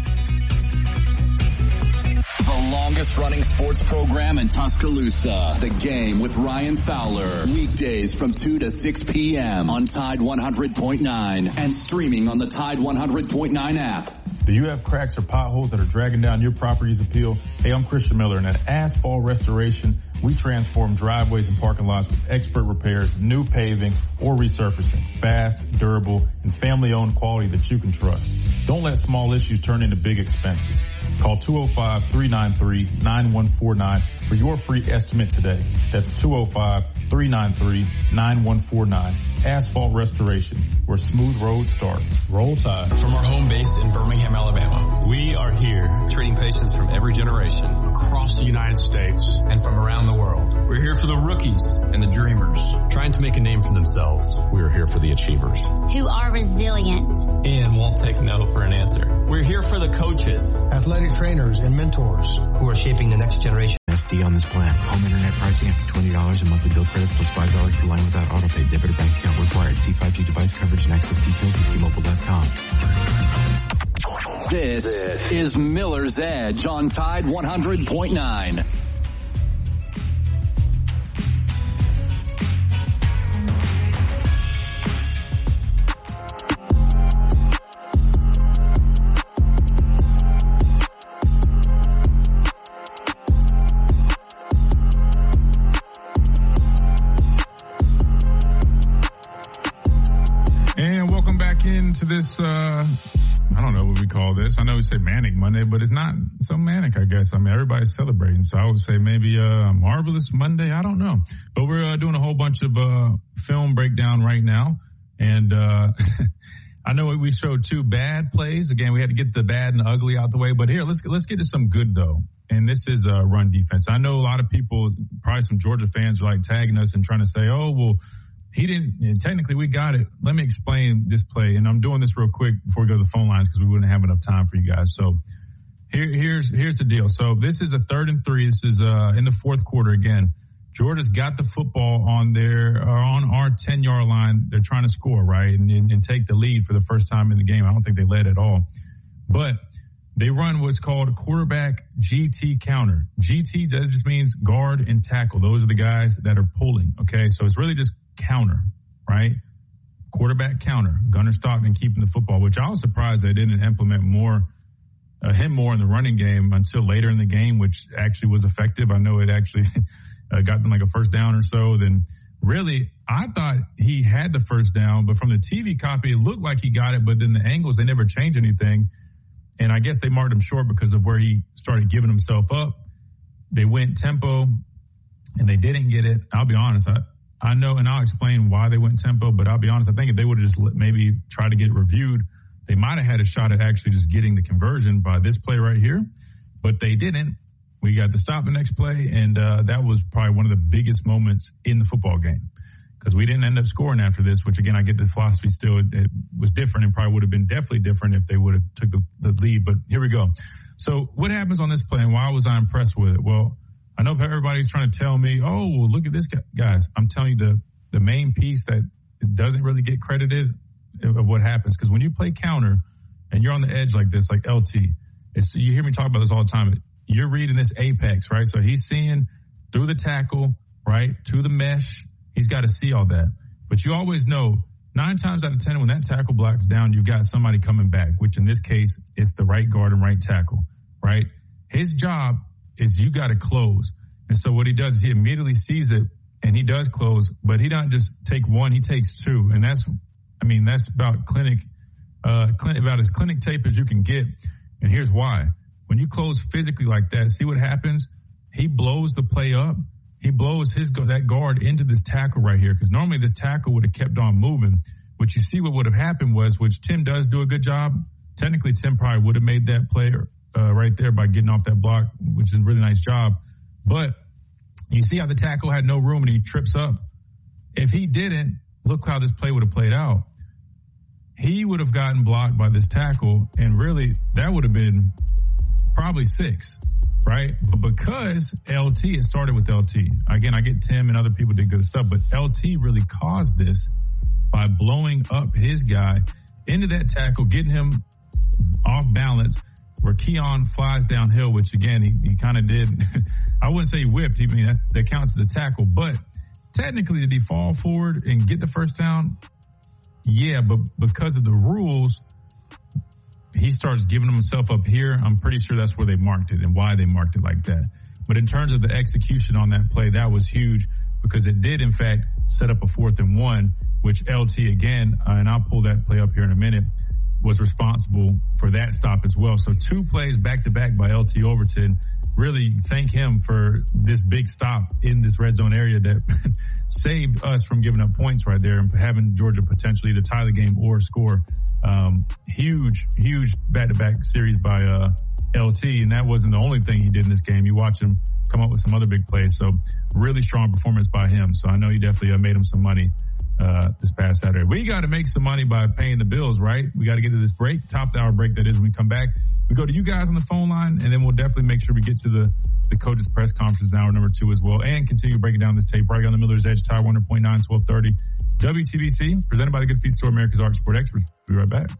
The longest running sports program in Tuscaloosa. The Game with Ryan Fowler. Weekdays from 2 to 6 p.m. on Tide 100.9 and streaming on the Tide 100.9 app. Do you have cracks or potholes that are dragging down your property's appeal? Hey, I'm Christian Miller, and at Asphalt Restoration, we transform driveways and parking lots with expert repairs, new paving, or resurfacing. Fast, durable, and family-owned quality that you can trust. Don't let small issues turn into big expenses. Call 205-393-9149 for your free estimate today. That's 205-393-9149. Asphalt Restoration, where smooth roads start. Roll Tide. From our home base in Birmingham, Alabama, we are here treating patients from every generation across the United States and from around the world. We're here for the rookies and the dreamers, trying to make a name for themselves. We're here for the achievers, who are resilient and won't take no for an answer. We're here for the coaches, athletic trainers, and mentors who are shaping the next generation. SD on this plan. Home internet pricing after $20 a monthly bill credit plus $5 per line without autopay. Debit or bank account required. See 5G device coverage and access details at T-Mobile.com. This is Miller's Edge on Tide 100.9. Into this, I don't know what we call this. I know we say Manic Monday, but it's not so manic, I guess. I mean, everybody's celebrating, so I would say maybe Marvelous Monday. I don't know. But we're doing a whole bunch of film breakdown right now. And I know we showed 2 bad plays. Again, we had to get the bad and the ugly out the way. But here, let's get to some good, though. And this is run defense. I know a lot of people, probably some Georgia fans, are like tagging us and trying to say, oh, well, he didn't, and technically we got it. Let me explain this play. And I'm doing this real quick before we go to the phone lines because we wouldn't have enough time for you guys. So here's the deal. So this is a 3rd and 3. This is in the 4th quarter again. Georgia's got the football on our 10-yard line. They're trying to score, right, and take the lead for the first time in the game. I don't think they led at all. But they run what's called a quarterback GT counter. GT, that just means guard and tackle. Those are the guys that are pulling, okay? So it's really just counter, right? Quarterback counter. Gunnar Stockton keeping the football, which I was surprised they didn't implement him more in the running game until later in the game, which actually was effective. I know it actually got them like a first down or so. Then really, I thought he had the first down, but from the TV copy, it looked like he got it, but then the angles, they never changed anything. And I guess they marked him short because of where he started giving himself up. They went tempo, and they didn't get it. I'll be honest. I know, and I'll explain why they went tempo, but I'll be honest, I think if they would have just maybe tried to get it reviewed, they might have had a shot at actually just getting the conversion by this play right here, but they didn't. We got to stop the next play, and that was probably one of the biggest moments in the football game because we didn't end up scoring after this, which, again, I get the philosophy still. It was different and probably would have been definitely different if they would have took the lead, but here we go. So what happens on this play, and why was I impressed with it? Well, I know everybody's trying to tell me, oh, well, look at this guy. Guys, I'm telling you, the the main piece that doesn't really get credited of what happens. Because when you play counter and you're on the edge like this, like LT, you hear me talk about this all the time. You're reading this apex, right? So he's seeing through the tackle, right, to the mesh. He's got to see all that. But you always know 9 times out of 10, when that tackle block's down, you've got somebody coming back, which in this case, it's the right guard and right tackle, right? His job is you got to close. And so what he does is he immediately sees it and he does close, but he doesn't just take one, he takes 2. And that's about about as clinic tape as you can get. And here's why. When you close physically like that, see what happens? He blows the play up. He blows that guard into this tackle right here, because normally this tackle would have kept on moving. What you see what would have happened was, which Tim does do a good job. Technically, Tim probably would have made that play right there by getting off that block, which is a really nice job. But you see how the tackle had no room and he trips up. If he didn't, look how this play would have played out. He would have gotten blocked by this tackle, and really that would have been probably 6, right? But because LT, it started with LT. Again, I get Tim and other people did good stuff, but LT really caused this by blowing up his guy into that tackle, getting him off balance, where Keon flies downhill, which again, he kind of did. I wouldn't say he whipped. I mean, that counts as a tackle, but technically did he fall forward and get the first down? Yeah, but because of the rules, he starts giving himself up here. I'm pretty sure that's where they marked it and why they marked it like that. But in terms of the execution on that play, that was huge, because it did, in fact, set up a 4th and 1, which LT, again, and I'll pull that play up here in a minute, was responsible for that stop as well. So 2 plays back-to-back by LT Overton. Really thank him for this big stop in this red zone area that saved us from giving up points right there and having Georgia potentially to tie the game or score. Huge back-to-back series by LT, and that wasn't the only thing he did in this game. You watch him come up with some other big plays. So really strong performance by him. So I know he definitely made him some money this past Saturday. We got to make some money by paying the bills, right? We got to get to this break, top of the hour break that is. When we come back, we go to you guys on the phone line, and then we'll definitely make sure we get to the coaches press conference in hour number 2 as well, and continue breaking down this tape right on the Miller's Edge, Tide 100.9, 1230 WTBC, presented by the Good Feet Store, America's Art Sport Experts. We'll be right back.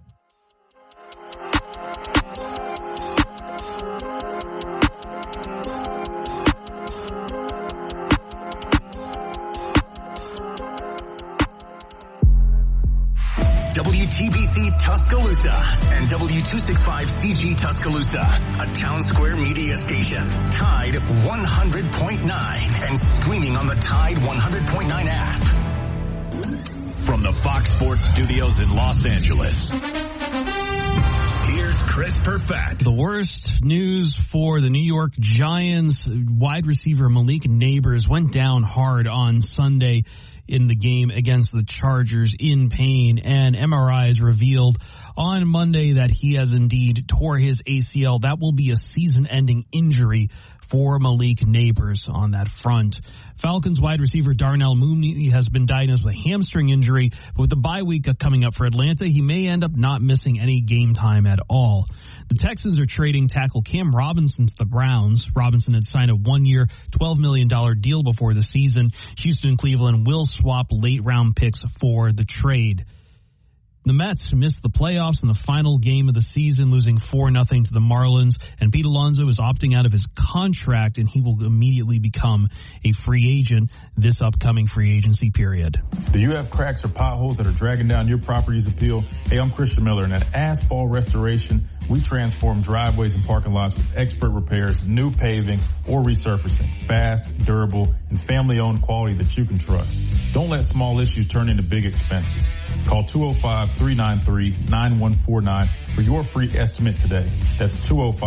WTBC Tuscaloosa and W265CG Tuscaloosa, a Town Square media station. Tide 100.9 and streaming on the Tide 100.9 app. From the Fox Sports Studios in Los Angeles, here's Chris Perfett. The worst news for the New York Giants. Wide receiver Malik Nabers went down hard on Sunday in the game against the Chargers in pain, and MRIs revealed on Monday that he has indeed tore his ACL. That will be a season-ending injury for Malik Nabers on that front. Falcons wide receiver Darnell Mooney has been diagnosed with a hamstring injury, but with the bye week coming up for Atlanta, he may end up not missing any game time at all. The Texans are trading tackle Cam Robinson to the Browns. Robinson had signed a 1-year, $12 million deal before the season. Houston and Cleveland will swap late-round picks for the trade. The Mets missed the playoffs in the final game of the season, losing 4-0 to the Marlins, and Pete Alonso is opting out of his contract, and he will immediately become a free agent this upcoming free agency period. Do you have cracks or potholes that are dragging down your property's appeal? Hey, I'm Christian Miller, and at Asphalt Restoration, we transform driveways and parking lots with expert repairs, new paving, or resurfacing. Fast, durable, and family-owned quality that you can trust. Don't let small issues turn into big expenses. Call 205-393-9149 for your free estimate today. That's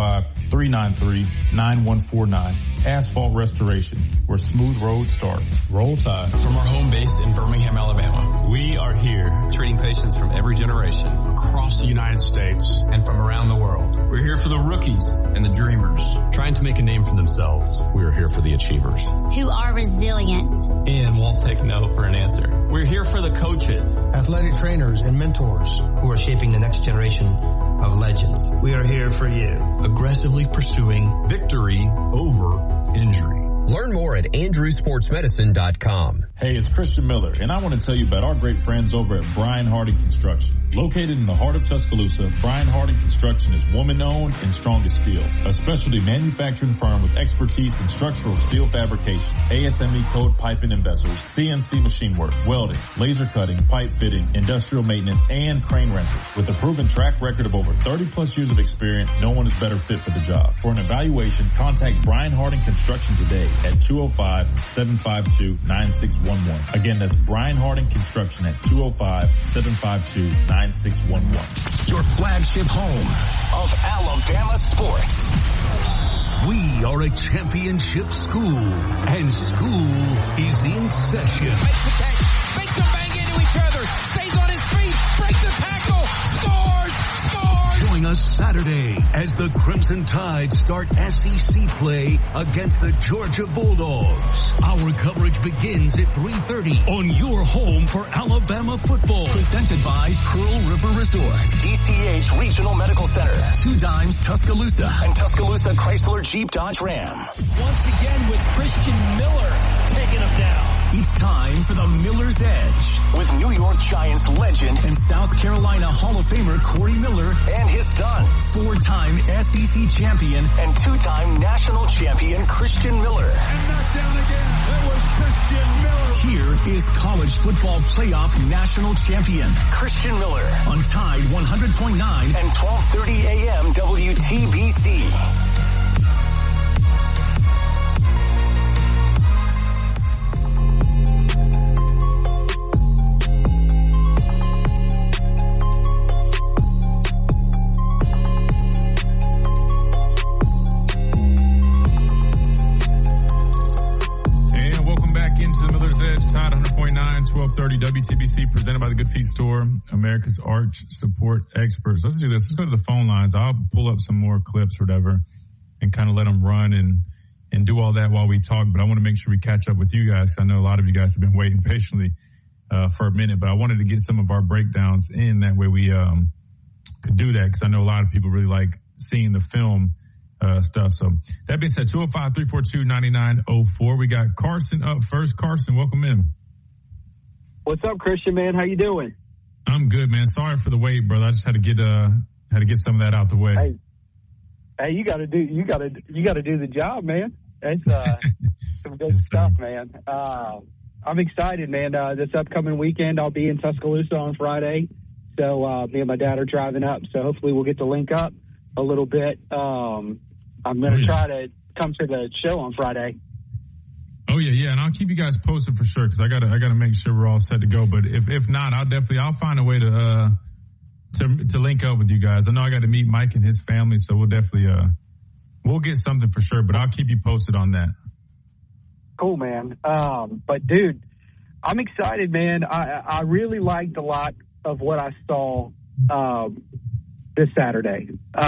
205-393-9149. Asphalt Restoration, where smooth roads start. Roll Tide. From our home base in Birmingham, Alabama, we are here treating patients from every generation across the United States and from around the world. We're here for the rookies and the dreamers, trying to make a name for themselves. We're here for the achievers, who are resilient and won't take no for an answer. We're here for the coaches, athletic trainers and mentors who are shaping the next generation of legends. We are here for you, aggressively pursuing victory over injury. Learn more at at andrewsportsmedicine.com. Hey, it's Christian Miller, and I want to tell you about our great friends over at Brian Harding Construction. Located in the heart of Tuscaloosa, Brian Harding Construction is woman-owned and strong as steel. A specialty manufacturing firm with expertise in structural steel fabrication, ASME code piping and vessels, CNC machine work, welding, laser cutting, pipe fitting, industrial maintenance, and crane rentals. With a proven track record of over 30-plus years of experience, no one is better fit for the job. For an evaluation, contact Brian Harding Construction today at 205-752-9611. Again, that's Brian Harding Construction at 205-752-9611. Your flagship home of Alabama sports. We are a championship school, and school is in session. Makes the catch, makes them bang into each other, stays on his feet, breaks the tackle, scores! Join us Saturday as the Crimson Tide start SEC play against the Georgia Bulldogs. Our coverage begins at 3:30 on your home for Alabama football. Presented by Pearl River Resort, DCH Regional Medical Center, 2 Dimes Tuscaloosa, and Tuscaloosa Chrysler Jeep Dodge Ram. Once again with Christian Miller taking him down. It's time for the Miller's Edge with New York Giants legend and South Carolina Hall of Famer Corey Miller and his son, 4-time SEC champion and 2-time national champion Christian Miller. And knocked down again. It was Christian Miller. Here is college football playoff national champion Christian Miller on Tide 100.9 and 12:30 a.m. WTBC. Tide 100.9, 1230 WTBC, presented by the Good Feet Store, America's Arch Support Experts. Let's do this. Let's go to the phone lines. I'll pull up some more clips or whatever and kind of let them run and do all that while we talk. But I want to make sure we catch up with you guys because I know a lot of you guys have been waiting patiently for a minute. But I wanted to get some of our breakdowns in. That way we could do that because I know a lot of people really like seeing the film stuff. So that being said, 205-342-9904. We got Carson up first. Carson, welcome in. What's up, Christian, man? How you doing? I'm good, man. Sorry for the wait, brother. I just had to get some of that out the way. Hey, you got to do the job, man. It's some good stuff, man. I'm excited, man. This upcoming weekend, I'll be in Tuscaloosa on Friday. So me and my dad are driving up. So hopefully we'll get to link up a little bit. I'm going to try to come to the show on Friday. Oh yeah, and I'll keep you guys posted for sure because I gotta make sure we're all set to go. But if not, I'll find a way to link up with you guys. I know I got to meet Mike and his family, so we'll definitely we'll get something for sure. But I'll keep you posted on that. Cool, man. But dude, I'm excited, man. I really liked a lot of what I saw this Saturday.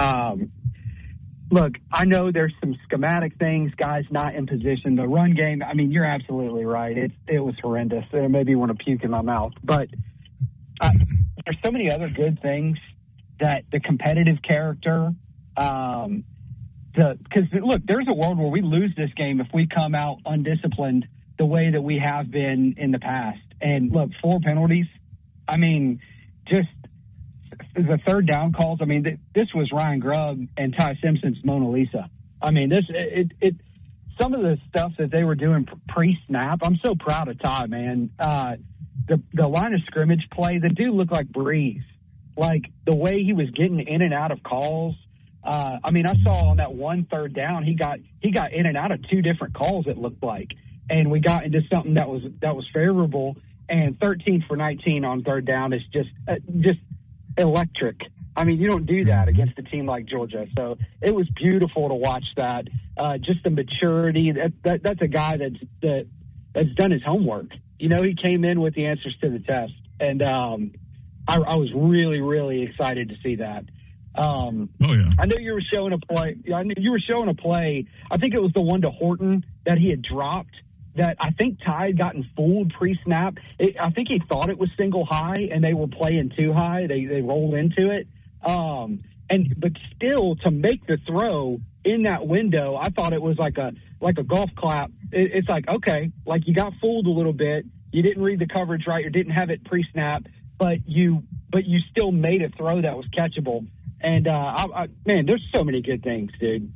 Look, I know there's some schematic things, guys not in position. The run game, I mean, you're absolutely right. It was horrendous. It made me want to puke in my mouth. But there's so many other good things that the competitive character, because, look, there's a world where we lose this game if we come out undisciplined the way that we have been in the past. And, look, 4 penalties, I mean, just the third down calls. I mean, this was Ryan Grubb and Ty Simpson's Mona Lisa. I mean, some of the stuff that they were doing pre-snap, I'm so proud of Ty, man. The line of scrimmage play, the dude looked like Breeze. Like, the way he was getting in and out of calls. I mean, I saw on that one third down, he got in and out of 2 different calls, it looked like. And we got into something that was favorable. And 13 for 19 on third down is just electric. I mean, you don't do that against a team like Georgia. So it was beautiful to watch that. Just the maturity. That's a guy that's done his homework. You know, he came in with the answers to the test, and I was really, really excited to see that. I know you were showing a play. I think it was the one to Horton that he had dropped. That I think Ty had gotten fooled pre-snap. I think he thought it was single high, and they were playing too high. They rolled into it. But still, to make the throw in that window, I thought it was like like a golf clap. It's like, okay, like you got fooled a little bit. You didn't read the coverage right or didn't have it pre-snap, but you still made a throw that was catchable. And, man, there's so many good things, dude.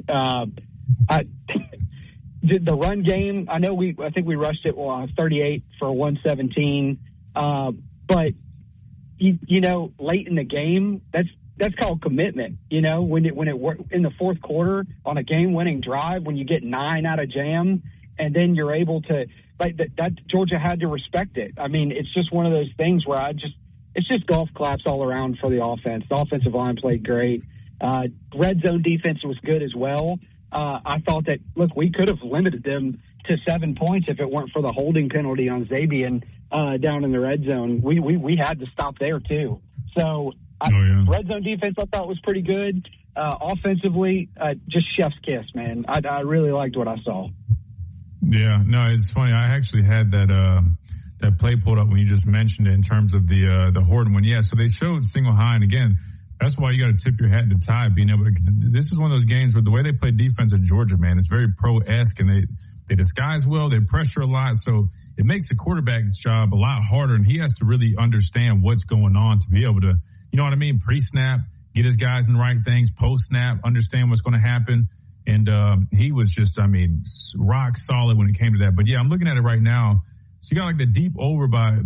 The run game, I think we rushed it 38 for 117. But you know, late in the game, that's called commitment. You know, when it in the fourth quarter on a game-winning drive, when you get 9 out of jam, and then you're able to that Georgia had to respect it. I mean, it's just one of those things where it's just golf claps all around for the offense. The offensive line played great. Red zone defense was good as well. I thought that, look, we could have limited them to 7 points if it weren't for the holding penalty on Zabian down in the red zone. We had to stop there too. So red zone defense I thought was pretty good. Offensively, just chef's kiss, man. I really liked what I saw. Yeah, no, it's funny. I actually had that play pulled up when you just mentioned it in terms of the Horton one. Yeah, so they showed single high, and again, that's why you got to tip your hat to Ty being able to. Cause this is one of those games where the way they play defense at Georgia, man, it's very pro-esque, and they disguise well, they pressure a lot, so it makes the quarterback's job a lot harder, and he has to really understand what's going on to be able to, you know what I mean, pre-snap, get his guys in the right things, post-snap, understand what's going to happen. And he was just, I mean, rock solid when it came to that. But yeah, I'm looking at it right now. So you got like the deep over by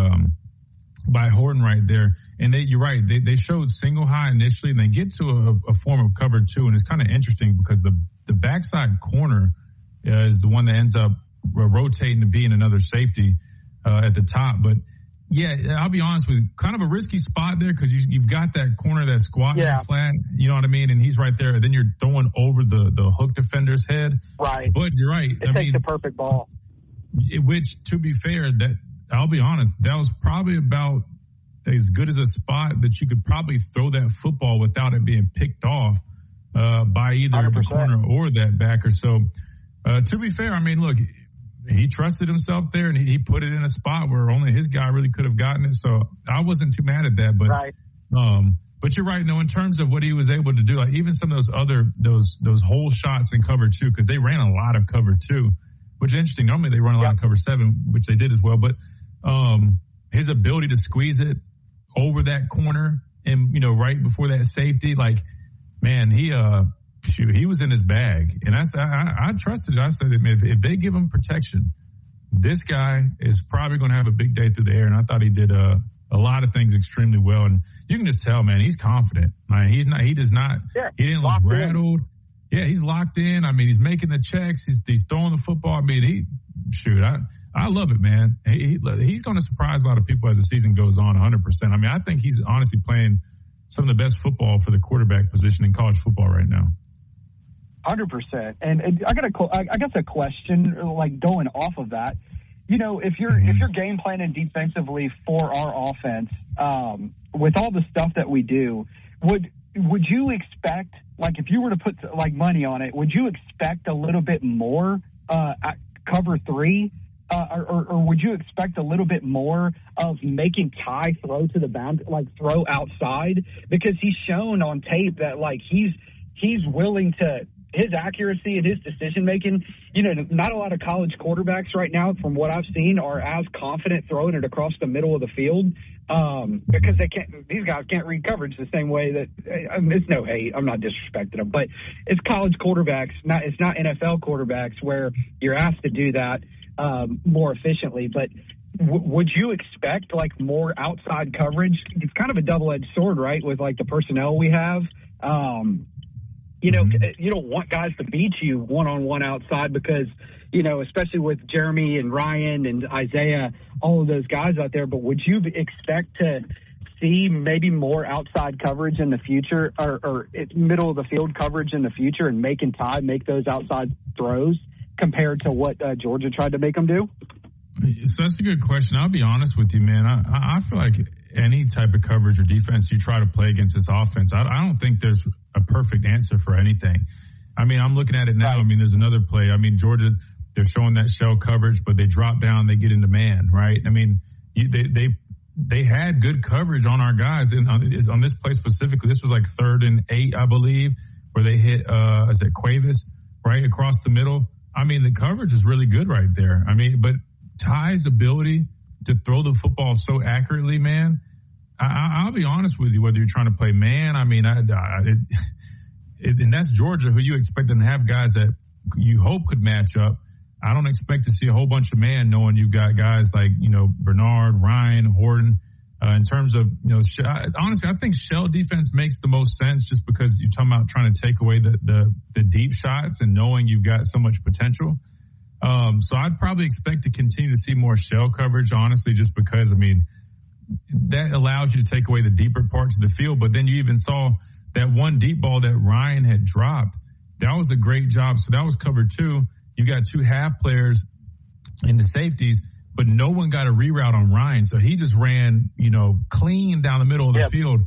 Horton right there. And you're right. They showed single high initially, and they get to a form of cover two. And it's kind of interesting because the backside corner is the one that ends up rotating to being another safety at the top. But yeah, I'll be honest with you, kind of a risky spot there because you've got that corner that's squatting flat, you know what I mean? And he's right there. And then you're throwing over the hook defender's head. Right. But you're right. It takes the perfect ball. Which, to be fair, that I'll be honest, that was probably about as good as a spot that you could probably throw that football without it being picked off by either 100%. The corner or that backer. So, to be fair, I mean, look, he trusted himself there, and he put it in a spot where only his guy really could have gotten it. So I wasn't too mad at that. But but you're right, in terms of what he was able to do, like even some of those other those whole shots in cover two, because they ran a lot of cover two, which is interesting. Normally they run a lot of cover seven, which they did as well. But his ability to squeeze it over that corner and right before that safety, like, man, he was in his bag. And I trusted it. I said, if they give him protection, this guy is probably going to have a big day through the air. And I thought he did a lot of things extremely well. And you can just tell, man, he's confident. Like, he didn't look rattled. Yeah, he's locked in. I mean, he's making the checks. He's throwing the football. I mean, I love it, man. He's going to surprise a lot of people as the season goes on, 100%. I mean, I think he's honestly playing some of the best football for the quarterback position in college football right now. 100%. And I guess a question, like going off of that, if you're game planning defensively for our offense, with all the stuff that we do, would you expect, like, if you were to put like money on it, would you expect a little bit more at cover three, or would you expect a little bit more of making Ty throw to the bound, like throw outside, because he's shown on tape that like he's willing to. His accuracy and his decision-making, not a lot of college quarterbacks right now, from what I've seen, are as confident throwing it across the middle of the field because these guys can't read coverage the same way that, it's no hate, I'm not disrespecting them, but it's college quarterbacks, it's not NFL quarterbacks where you're asked to do that more efficiently. But would you expect like more outside coverage? It's kind of a double-edged sword, right, with like the personnel we have. You don't want guys to beat you one-on-one outside because, especially with Jeremy and Ryan and Isaiah, all of those guys out there. But would you expect to see maybe more outside coverage in the future or middle of the field coverage in the future and making Ty make those outside throws compared to what Georgia tried to make them do? So that's a good question. I'll be honest with you, man. I feel like any type of coverage or defense you try to play against this offense, I don't think there's a perfect answer for anything. I mean, I'm looking at it now. I mean, there's another play. I mean, Georgia, they're showing that shell coverage, but they drop down, they get into man, right? I mean, they had good coverage on our guys. And on this play specifically, this was like 3rd and 8, I believe, where they hit, Cuevas right across the middle. I mean, the coverage is really good right there. I mean, but Ty's ability to throw the football so accurately, man, I'll be honest with you, whether you're trying to play man, I mean, and that's Georgia, who you expect them to have guys that you hope could match up. I don't expect to see a whole bunch of man knowing you've got guys like, Bernard, Ryan, Horton. In terms of, honestly, I think shell defense makes the most sense just because you're talking about trying to take away the deep shots and knowing you've got so much potential. So I'd probably expect to continue to see more shell coverage, honestly, just because, I mean, that allows you to take away the deeper parts of the field. But then you even saw that one deep ball that Ryan had dropped. That was a great job. So that was covered too. You got two half players in the safeties, but no one got a reroute on Ryan. So he just ran, clean down the middle of the field.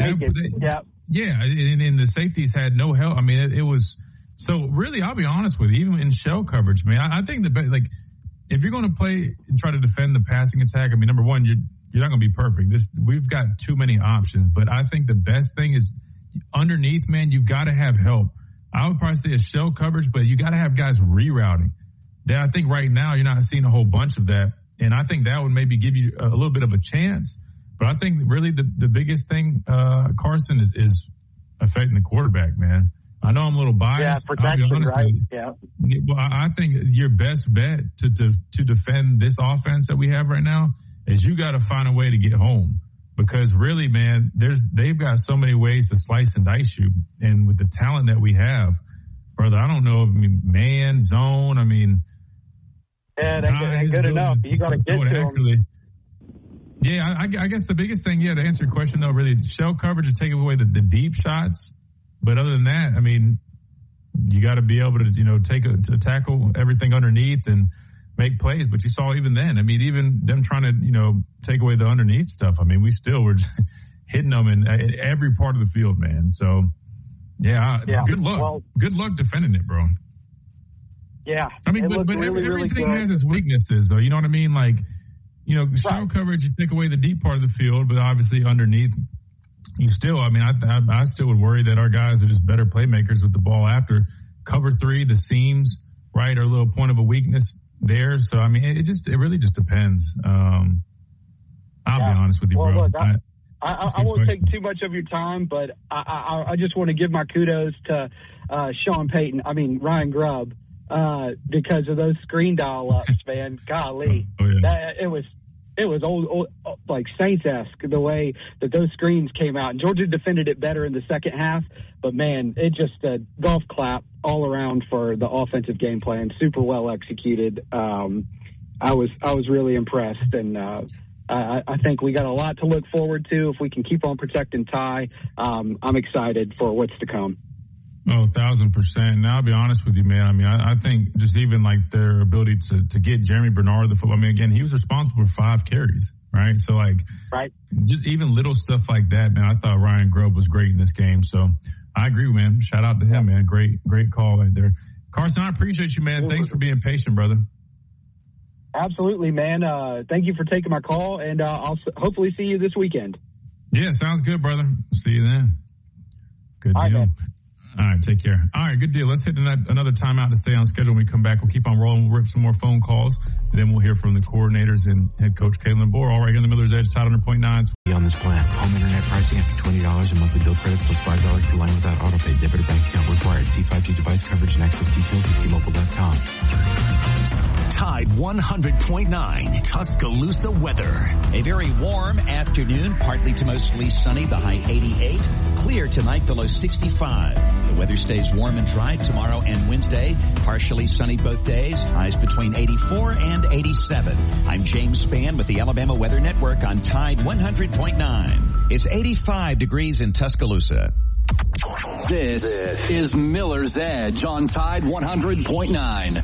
Yeah. And the safeties had no help. I mean, it was, so really, I'll be honest with you, even in shell coverage, man, I think if you're going to play and try to defend the passing attack, I mean, number one, you're not going to be perfect. We've got too many options, but I think the best thing is underneath, man, you've got to have help. I would probably say a shell coverage, but you got to have guys rerouting. I think right now you're not seeing a whole bunch of that, and I think that would maybe give you a little bit of a chance. But I think really the biggest thing, Carson, is affecting the quarterback, man. I know I'm a little biased. Yeah, protection, right? Yeah. Well, I think your best bet to defend this offense that we have right now is you got to find a way to get home. Because really, man, they've got so many ways to slice and dice you. And with the talent that we have, brother, I don't know. I mean, man, zone, I mean. Yeah, that ain't good enough. You got to get to them. Yeah, I guess the biggest thing, to answer your question, though, really, shell coverage to take away the deep shots. But other than that, I mean, you got to be able to, to tackle everything underneath and make plays. But you saw even then, I mean, even them trying to, take away the underneath stuff. I mean, we still were just hitting them in every part of the field, man. So, good luck. Well, good luck defending it, bro. Yeah. I mean, but really, everything really has its weaknesses, though. You know what I mean? Like, shell coverage, you take away the deep part of the field, but obviously underneath, you still, I mean, I still would worry that our guys are just better playmakers with the ball after. Cover three, the seams, right, are a little point of a weakness there. So, I mean, it really just depends. I'll be honest with you, bro. Look, I won't take too much of your time, but I just want to give my kudos to Ryan Grubb, because of those screen dial-ups, man. Golly. It was old like Saints-esque, the way that those screens came out. And Georgia defended it better in the second half, but, man, it just a golf clap all around for the offensive game plan. Super well executed. I was really impressed, and I think we got a lot to look forward to if we can keep on protecting Ty. I'm excited for what's to come. Oh, 1,000%. Now, I'll be honest with you, man. I mean, I think just even like their ability to get Jeremy Bernard the football. I mean, again, he was responsible for 5 carries, right? So, just even little stuff like that, man. I thought Ryan Grubb was great in this game. So, I agree, man. Shout out to him, man. Great call right there. Carson, I appreciate you, man. Thanks for being patient, brother. Absolutely, man. Thank you for taking my call, and I'll hopefully see you this weekend. Yeah, sounds good, brother. See you then. Good deal. Man. All right, take care. All right, good deal. Let's hit another timeout to stay on schedule. When we come back, we'll keep on rolling. We'll rip some more phone calls, and then we'll hear from the coordinators and head coach Kalen Bohr. All right, here on the Miller's Edge, Tide 100.9. On this plan, home internet pricing after $20 a monthly bill credit plus $5 per line without autopay. Debit or bank account required. See 5G device coverage and access details at T-Mobile.com. Tide 100.9 Tuscaloosa weather. A very warm afternoon, partly to mostly sunny, the high 88. Clear tonight, the low 65. The weather stays warm and dry tomorrow and Wednesday. Partially sunny both days, highs between 84 and 87. I'm James Spann with the Alabama Weather Network on Tide 100.9. It's 85 degrees in Tuscaloosa. This is Miller's Edge on Tide 100.9.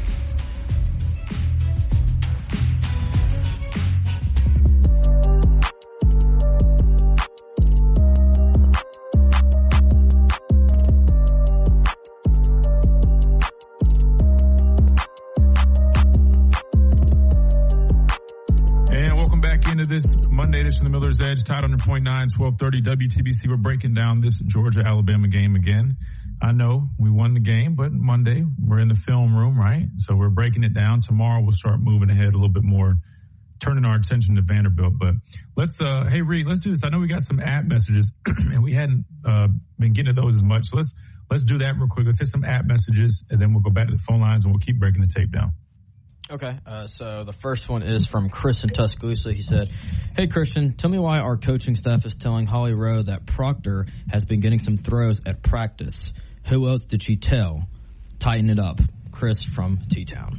This Monday edition of the Miller's Edge, Tide 100.9, 1230 WTBC. We're breaking down this Georgia-Alabama game again. I know we won the game, but Monday we're in the film room, right? So we're breaking it down. Tomorrow we'll start moving ahead a little bit more, turning our attention to Vanderbilt. But let's, hey Reed, let's do this. I know we got some app messages and we hadn't been getting to those as much. So let's do that real quick. Let's hit some app messages and then we'll go back to the phone lines and we'll keep breaking the tape down. Okay, so the first one is from Chris in Tuscaloosa. He said, "Hey, Christian, tell me why our coaching staff is telling Holly Rowe that Proctor has been getting some throws at practice. Who else did she tell? Tighten it up." Chris from T-Town.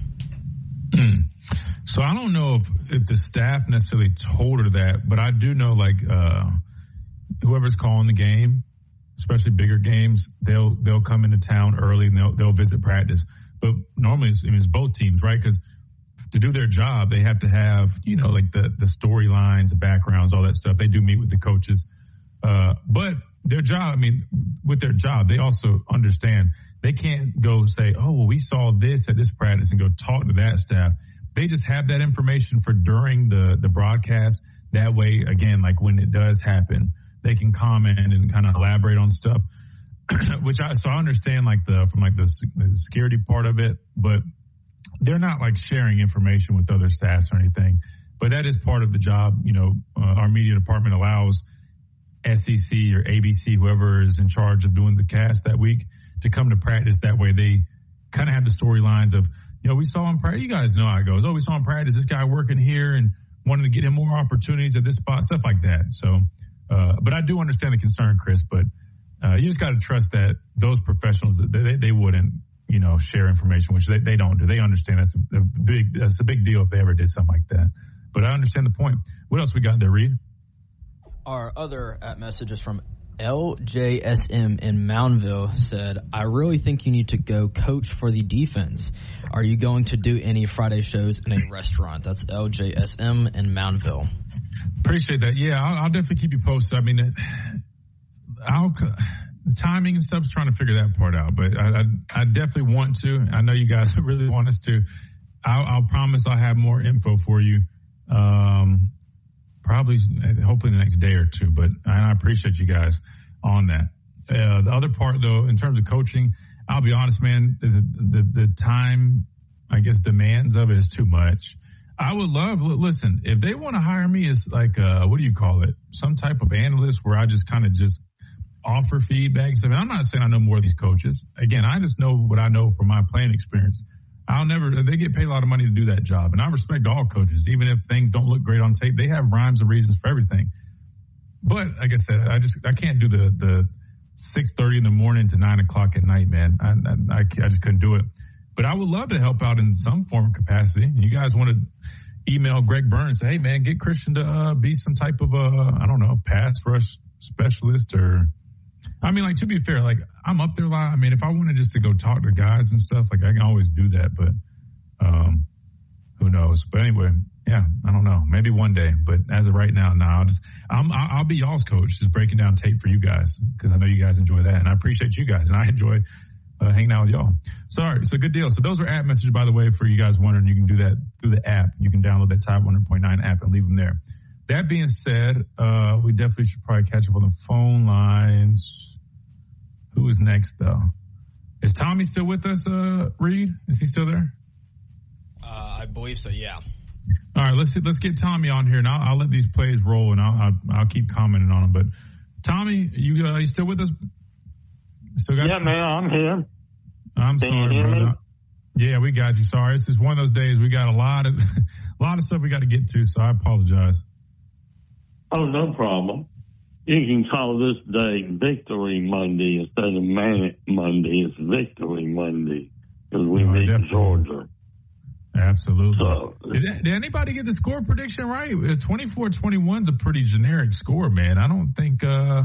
So I don't know if the staff necessarily told her that, but I do know, like, whoever's calling the game, especially bigger games, they'll come into town early and they'll visit practice. But normally it's both teams, right? Because to do their job, they have to have, like the storylines, the backgrounds, all that stuff. They do meet with the coaches. But their job, with their job, they also understand they can't go say, oh, well, we saw this at this practice and go talk to that staff. They just have that information for during the broadcast. That way, again, like when it does happen, they can comment and kind of elaborate on stuff. So I understand from the security part of it, but they're not like sharing information with other staffs or anything. But that is part of the job. Our media department allows SEC or ABC, whoever is in charge of doing the cast that week, to come to practice. That way they kind of have the storylines of, we saw him practice. You guys know how it goes. Oh, we saw him practice. This guy working here and wanted to get him more opportunities at this spot, stuff like that. So, but I do understand the concern, Chris, but you just got to trust that those professionals, they wouldn't, share information, which they don't do. They understand that's a big deal if they ever did something like that. But I understand the point. What else we got there, Reed? Our other app message is from LJSM in Moundville. Said, "I really think you need to go coach for the defense. Are you going to do any Friday shows in a restaurant?" That's LJSM in Moundville. Appreciate that. Yeah, I'll definitely keep you posted. Timing and stuff's trying to figure that part out, but I definitely want to. I know you guys really want us to. I'll promise I'll have more info for you. Hopefully the next day or two, but I appreciate you guys on that. The other part, though, in terms of coaching, I'll be honest, man, the time, I guess, demands of it is too much. I would listen, if they want to hire me as like, what do you call it? Some type of analyst where I just kind of just offer feedback. I'm not saying I know more of these coaches. Again, I just know what I know from my playing experience. They get paid a lot of money to do that job. And I respect all coaches, even if things don't look great on tape. They have rhymes and reasons for everything. But like I said, I can't do the 6:30 in the morning to 9 o'clock at night, man. I just couldn't do it. But I would love to help out in some form of capacity. You guys want to email Greg Burns, say, hey man, get Christian to be some type of pass rush specialist or, to be fair, like I'm up there a lot. If I wanted just to go talk to guys and stuff, like I can always do that, but who knows? But anyway, yeah, I don't know. Maybe one day, but as of right now, I'll be y'all's coach, just breaking down tape for you guys because I know you guys enjoy that, and I appreciate you guys, and I enjoy hanging out with y'all. Sorry, so good deal. So those are app messages, by the way, for you guys wondering. You can do that through the app. You can download that Tide 100.9 app and leave them there. That being said, we definitely should probably catch up on the phone lines. Who is next, though? Is Tommy still with us, Reed? Is he still there? I believe so, yeah. All right, let's get Tommy on here, and I'll let these plays roll, and I'll keep commenting on them. But Tommy, you still with us? Yeah, man, I'm here. I'm sorry, brother. Yeah, we got you. Sorry, it's just one of those days. We got a lot of stuff we got to get to, so I apologize. Oh, no problem. You can call this day Victory Monday instead of Manic Monday. It's Victory Monday because we beat Georgia. Absolutely. So, did anybody get the score prediction right? 24-21 is a pretty generic score, man. I don't think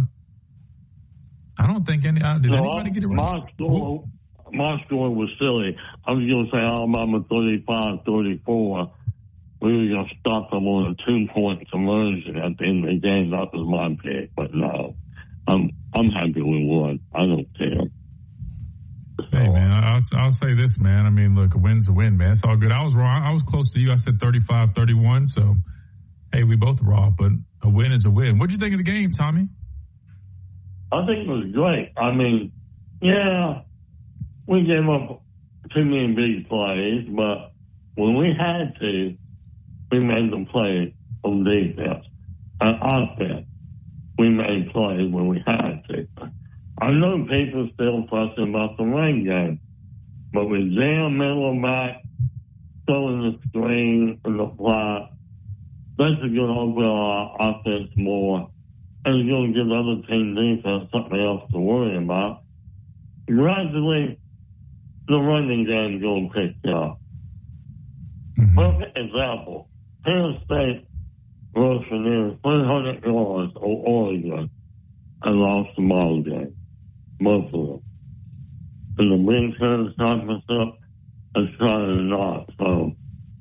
any. Did anybody get it right? My score was silly. I was going to say Alabama 35-34. We were going to stop them on a 2-point conversion at the end of the game. That was my pick, but no, I'm happy we won. I don't care. Hey man, I'll say this, man. Look, a win's a win, man. It's all good. I was wrong. I was close to you. I said 35-31. So, hey, we both were off, but a win is a win. What'd you think of the game, Tommy? I think it was great. Yeah, we gave up too many big plays, but when we had to, we made the play on defense. And offense, we made plays when we had to. I know people still fussing about the run game, but with Jam middle back, throwing the screen and the flat, that's going to open our offense more, and it's going to give the other team defense something else to worry about. Gradually, the running game is going to pick up. Perfect example, Penn State rushed for nearly 300 yards on Oregon and lost the ball game. Most of them. And the Big Ten conference up is trying to not. So,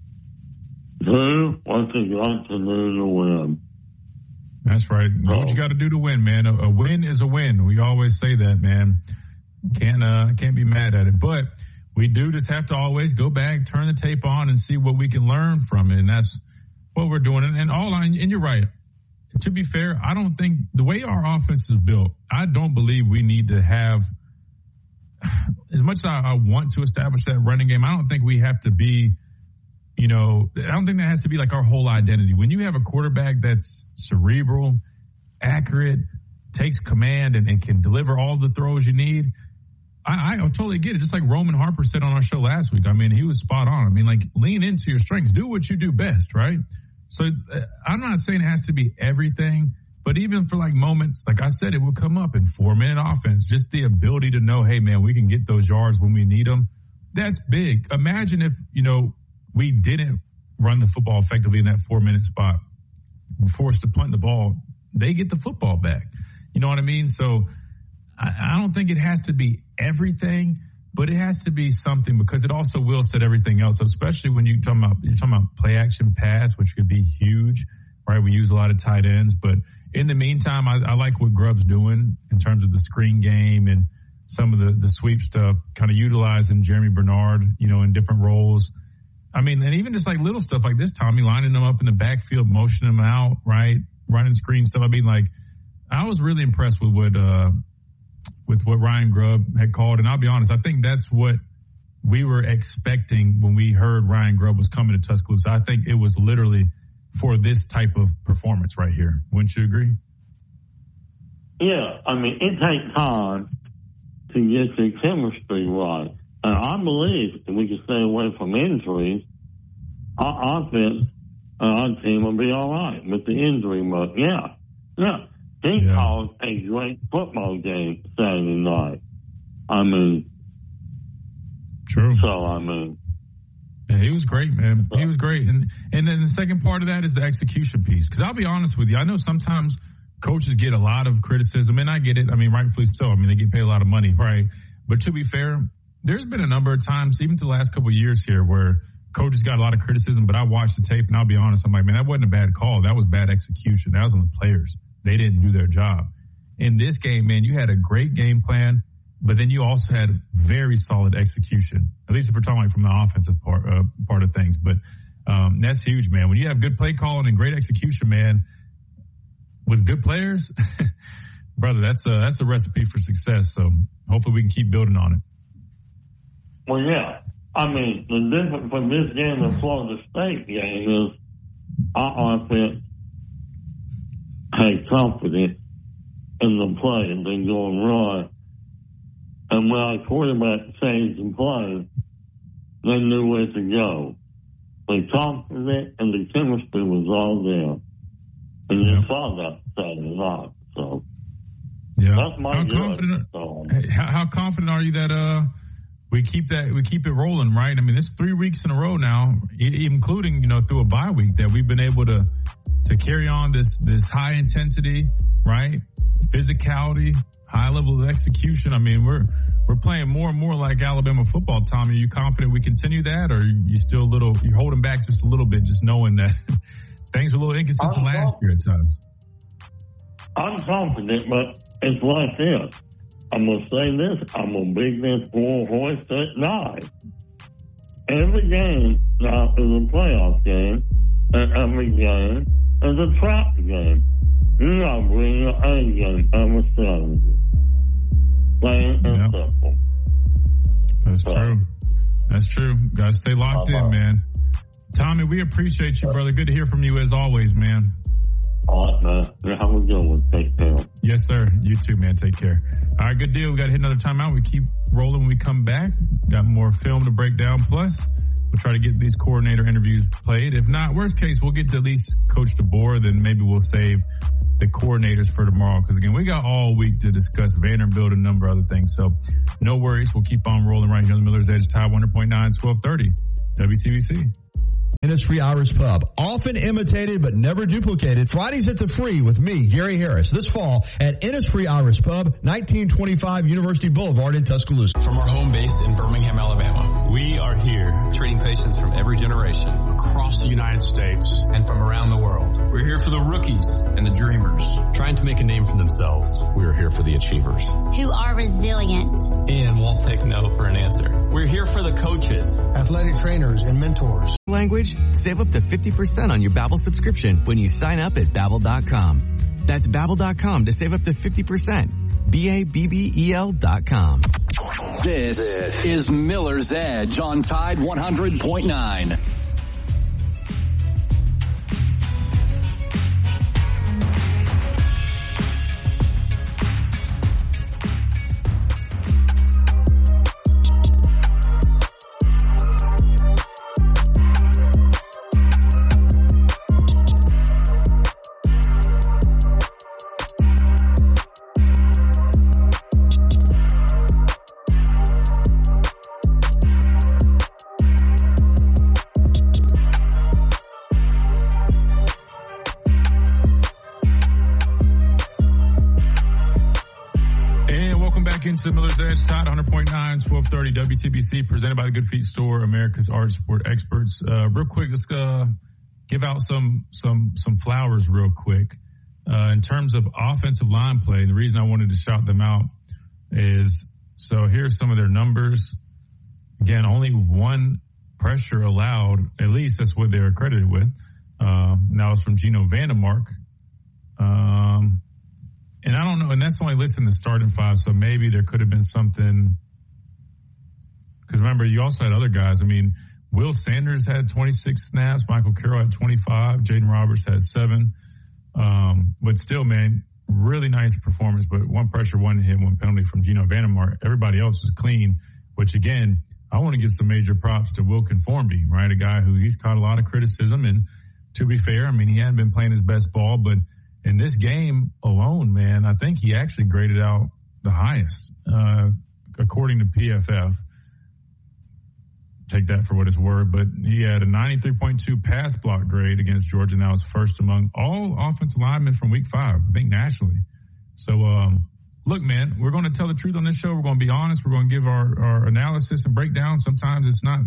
do what you got to do to win. That's right. Do what you got to do to win, man. A win is a win. We always say that, man. Can't be mad at it. But we do just have to always go back, turn the tape on, and see what we can learn from it. And that's what we're doing. And you're right. To be fair, I don't think the way our offense is built, I don't believe we need to have, as much as I want to establish that running game, I don't think we have to be, I don't think that has to be like our whole identity. When you have a quarterback that's cerebral, accurate, takes command, and can deliver all the throws you need, I totally get it. Just like Roman Harper said on our show last week. I mean, he was spot on. I mean, like, lean into your strengths. Do what you do best, right? So I'm not saying it has to be everything, but even for like moments, like I said, it will come up in 4-minute offense. Just the ability to know, hey, man, we can get those yards when we need them. That's big. Imagine if, we didn't run the football effectively in that 4-minute spot. We're forced to punt the ball. They get the football back. You know what I mean? So I don't think it has to be everything, but it has to be something, because it also will set everything else up, especially when you're talking about play action pass, which could be huge, right? We use a lot of tight ends, but in the meantime, I like what Grubb's doing in terms of the screen game and some of the sweep stuff, kind of utilizing Jeremy Bernard, in different roles. I mean, and even just like little stuff like this, Tommy, lining them up in the backfield, motioning them out, right? Running screen stuff. I mean, like, I was really impressed with what Ryan Grubb had called. And I'll be honest, I think that's what we were expecting when we heard Ryan Grubb was coming to Tuscaloosa. I think it was literally for this type of performance right here. Wouldn't you agree? Yeah, I mean, it takes time to get the chemistry right. And I believe if we can stay away from injuries, our offense and our team will be all right with the injury. But he called a great football game Saturday night. I mean, true. So, I mean, yeah, he was great, man. He was great. And then the second part of that is the execution piece. Because I'll be honest with you, I know sometimes coaches get a lot of criticism, and I get it. I mean, rightfully so. I mean, they get paid a lot of money, right? But to be fair, there's been a number of times, even the last couple of years here, where coaches got a lot of criticism, but I watched the tape, and I'll be honest, I'm like, man, that wasn't a bad call. That was bad execution. That was on the players. They didn't do their job. In this game, man, you had a great game plan, but then you also had very solid execution, at least if we're talking like from the offensive part of things. But that's huge, man. When you have good play calling and great execution, man, with good players, brother, that's a recipe for success. So hopefully we can keep building on it. Well, yeah. I mean, the difference from this game and Florida State game is our offense had confidence in the play and then going right. And when our quarterback changed the play, they knew where to go. They confident and the chemistry was all there. And you saw that Saturday night. So that's my how confident are you that we keep it rolling, right? I mean, it's 3 weeks in a row now, including, through a bye week, that we've been able to carry on this high intensity, right? Physicality, high level of execution. I mean, we're playing more and more like Alabama football, Tommy. Are you confident we continue that, or are you still you're holding back just a little bit, just knowing that things were a little inconsistent last year at times? I'm confident, but it's like this. I'm going to say this. I'm going to beat this 4 horse at 9. Every game now is a playoff game, and every game is a trap game. You got to bring your A game every Saturday. Plain and simple. That's true. That's true. Got to stay locked in, man. Tommy, we appreciate you, brother. Good to hear from you as always, man. All right, man. You have a good one. Take care. Yes, sir. You too, man. Take care. All right, good deal. We got to hit another timeout. We keep rolling when we come back. Got more film to break down. Plus, we'll try to get these coordinator interviews played. If not, worst case, we'll get to at least Coach DeBoer. Then maybe we'll save the coordinators for tomorrow. Because, again, we got all week to discuss Vanderbilt and a number of other things. So, no worries. We'll keep on rolling right here on the Miller's Edge, Tide 100.9, 1230, WTBC. Innisfree Irish Pub, often imitated but never duplicated. Fridays at the Free with me, Gary Harris, this fall at Innisfree Irish Pub, 1925 University Boulevard in Tuscaloosa. From our home base in Birmingham, Alabama, we are here treating patients from every generation across the United States and from around the world. We're here for the rookies and the dreamers, trying to make a name for themselves. We're here for the achievers, who are resilient and won't take no for an answer. We're here for the coaches, athletic trainers, and mentors. Language, save up to 50% on your Babbel subscription when you sign up at Babbel.com. That's Babbel.com to save up to 50%. Babbel.com. This is Miller's Edge on Tide 100.9. Into Miller's Edge, Tide 100.9, 1230 WTBC, presented by the Good Feet Store, America's Art Support Experts. Real quick, let's give out some flowers real quick. In terms of offensive line play, the reason I wanted to shout them out is, so here's some of their numbers. Again, only one pressure allowed, at least that's what they're accredited with. Now it's from Gino Vandermark. And I don't know, and that's only listed in the starting five, so maybe there could have been something. Because remember, you also had other guys. I mean, Will Sanders had 26 snaps, Michael Carroll had 25, Jaden Roberts had 7. But still, man, really nice performance. But one pressure, one hit, one penalty from Gino Vandermark. Everybody else was clean, which, again, I want to give some major props to Wilkin Formby, right? A guy who he's caught a lot of criticism. And to be fair, I mean, he hadn't been playing his best ball, but in this game alone, man, I think he actually graded out the highest, according to PFF. Take that for what it's worth. But he had a 93.2 pass block grade against Georgia, and that was first among all offensive linemen from week 5, I think nationally. So, look, man, we're going to tell the truth on this show. We're going to be honest. We're going to give our analysis and breakdown. Sometimes it's not,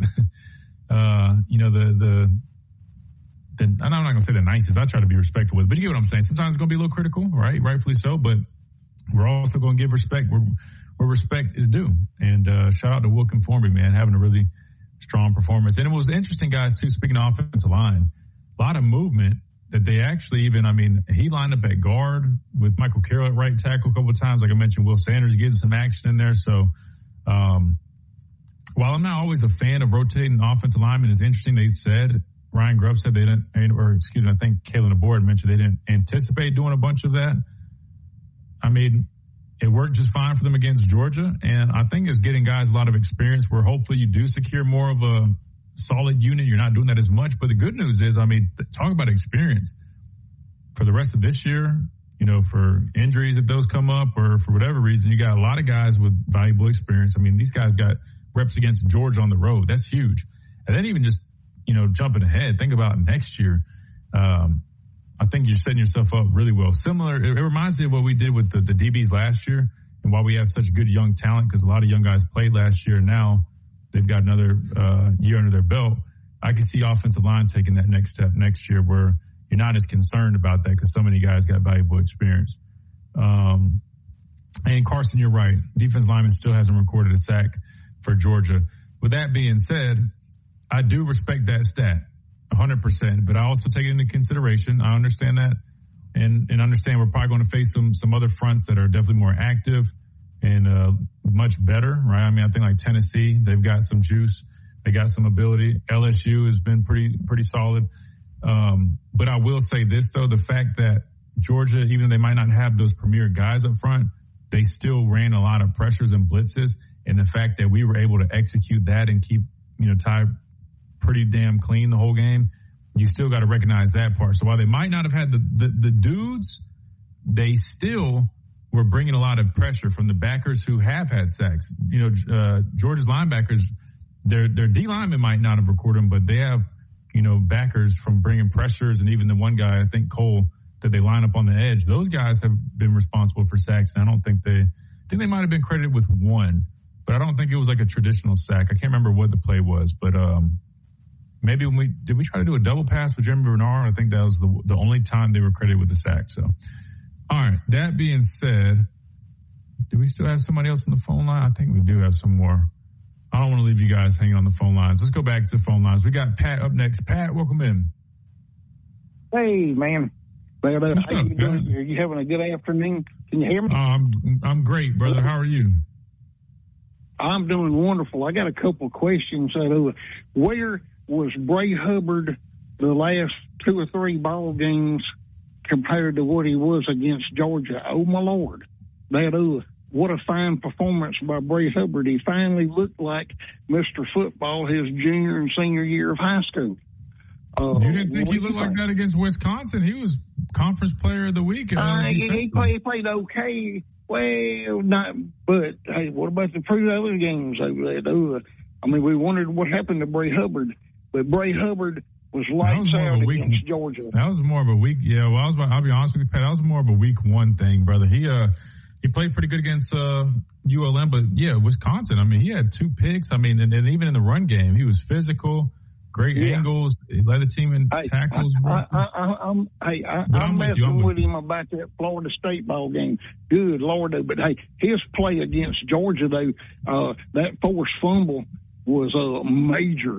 I'm not going to say the nicest. I try to be respectful with it, but you get what I'm saying. Sometimes it's going to be a little critical, right? Rightfully so, but we're also going to give respect where respect is due. And shout out to Wilkin Formby, man, having a really strong performance. And it was interesting, guys, too, speaking of offensive line, a lot of movement that they actually he lined up at guard with Michael Carroll at right tackle a couple of times. Like I mentioned, Will Sanders getting some action in there. So while I'm not always a fan of rotating offensive linemen, it's interesting they said, Ryan Grubb said I think Kalen DeBoer had mentioned they didn't anticipate doing a bunch of that. I mean, it worked just fine for them against Georgia, and I think it's getting guys a lot of experience where hopefully you do secure more of a solid unit. You're not doing that as much, but the good news is, talk about experience. For the rest of this year, for injuries if those come up or for whatever reason, you got a lot of guys with valuable experience. I mean, these guys got reps against Georgia on the road. That's huge. And then even just jumping ahead, think about next year. I think you're setting yourself up really well. Similar, it reminds me of what we did with the DBs last year and why we have such good young talent, because a lot of young guys played last year. Now they've got another year under their belt. I can see offensive line taking that next step next year where you're not as concerned about that because so many guys got valuable experience. And Carson, you're right. Defense lineman still hasn't recorded a sack for Georgia. With that being said, I do respect that stat 100%, but I also take it into consideration. I understand that and understand we're probably going to face some other fronts that are definitely more active and much better, right? I mean, I think like Tennessee, they've got some juice. They got some ability. LSU has been pretty solid. But I will say this, though, the fact that Georgia, even though they might not have those premier guys up front, they still ran a lot of pressures and blitzes. And the fact that we were able to execute that and keep, Ty pretty damn clean the whole game, you still got to recognize that part. So while they might not have had the dudes, they still were bringing a lot of pressure from the backers who have had sacks. Georgia's linebackers, their D linemen might not have recorded them, but they have, backers from bringing pressures. And even the one guy, I think Cole, that they line up on the edge, those guys have been responsible for sacks. And I don't think they might have been credited with one, but I don't think it was like a traditional sack. I can't remember what the play was, but maybe did we try to do a double pass with Jeremy Bernard? I think that was the only time they were credited with the sack. So, all right. That being said, do we still have somebody else on the phone line? I think we do have some more. I don't want to leave you guys hanging on the phone lines. Let's go back to the phone lines. We got Pat up next. Pat, welcome in. Hey, man. How you doing? Are you having a good afternoon? Can you hear me? I'm great, brother. How are you? I'm doing wonderful. I got a couple of questions. Where was Bray Hubbard the last 2 or 3 ball games compared to what he was against Georgia? Oh, my Lord. What a fine performance by Bray Hubbard. He finally looked like Mr. Football his junior and senior year of high school. You didn't think he looked like that against Wisconsin? He was Conference Player of the Week. He played okay. Well, not, but hey, what about the 2 other games over there? I mean, we wondered what happened to Bray Hubbard, but Bray Hubbard was lights out against Georgia. That was more of a week. Yeah, well, I'll be honest with you, Pat. That was more of a week 1 thing, brother. He played pretty good against ULM, but yeah, Wisconsin. I mean, he had 2 picks. I mean, and even in the run game, he was physical. Great angles. He led the team in tackles. I'm messing with him about that Florida State ball game. Good Lord, though. But, hey, his play against Georgia, though, that forced fumble was major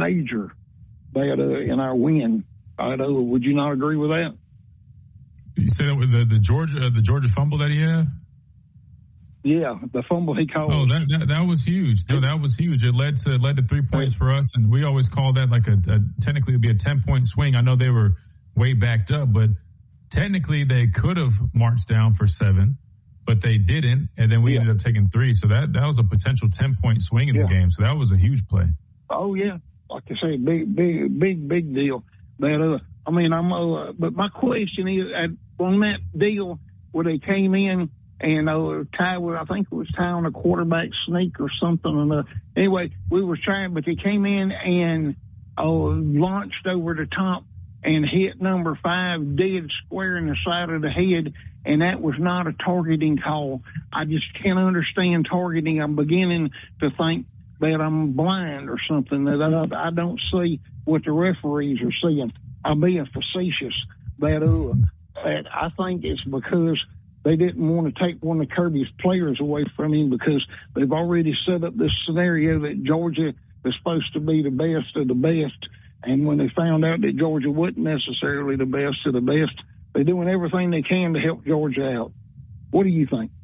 in our win. Would you not agree with that? You say that with the Georgia fumble that he had? Yeah, the fumble he called. Oh, that was huge. No, that was huge. It led to 3 points for us, and we always call that like technically it would be a 10-point swing. I know they were way backed up, but technically they could have marched down for 7, but they didn't, and then we ended up taking 3. So that was a potential 10-point swing in the game. So that was a huge play. Oh yeah, like I say, big deal. But but my question is, on that deal where they came in and I think it was tying a quarterback sneak or something. Anyway, we were trying, but they came in and launched over the top and hit number 5 dead square in the side of the head, and that was not a targeting call. I just can't understand targeting. I'm beginning to think that I'm blind or something, that I don't see what the referees are seeing. I'm being facetious. That I think it's because they didn't want to take one of Kirby's players away from him, because they've already set up this scenario that Georgia is supposed to be the best of the best. And when they found out that Georgia wasn't necessarily the best of the best, they're doing everything they can to help Georgia out. What do you think?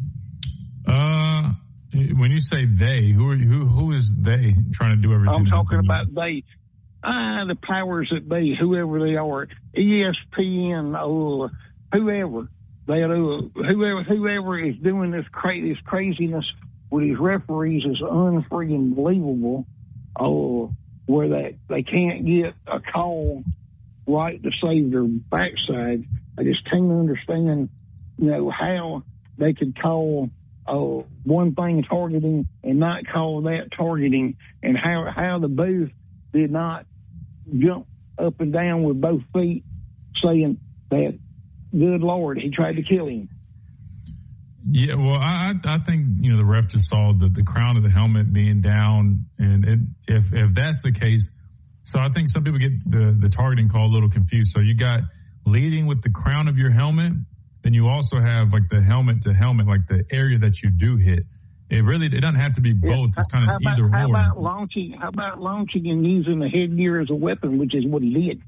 When you say they, who is they trying to do everything? I'm talking about they. The powers that be, whoever they are, ESPN, whoever. Whoever is doing this craziness with these referees is unfreaking believable. Where they can't get a call right to save their backside. I just can't understand, how they could call one thing targeting and not call that targeting, and how the booth did not jump up and down with both feet, saying that, good Lord, he tried to kill him. Yeah, well, I think, the ref just saw the crown of the helmet being down, and if that's the case, so I think some people get the targeting call a little confused. So you got leading with the crown of your helmet, then you also have like the helmet to helmet, like the area that you do hit. It doesn't have to be both. It's kind of either or. How about launching and using the headgear as a weapon, which is what he did?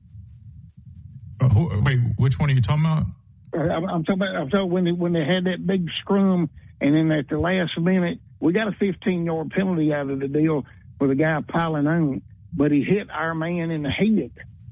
Wait, which one are you talking about? I'm talking when they had that big scrum And then at the last minute, we got a 15-yard penalty out of the deal for the guy piling on, but he hit our man in the head.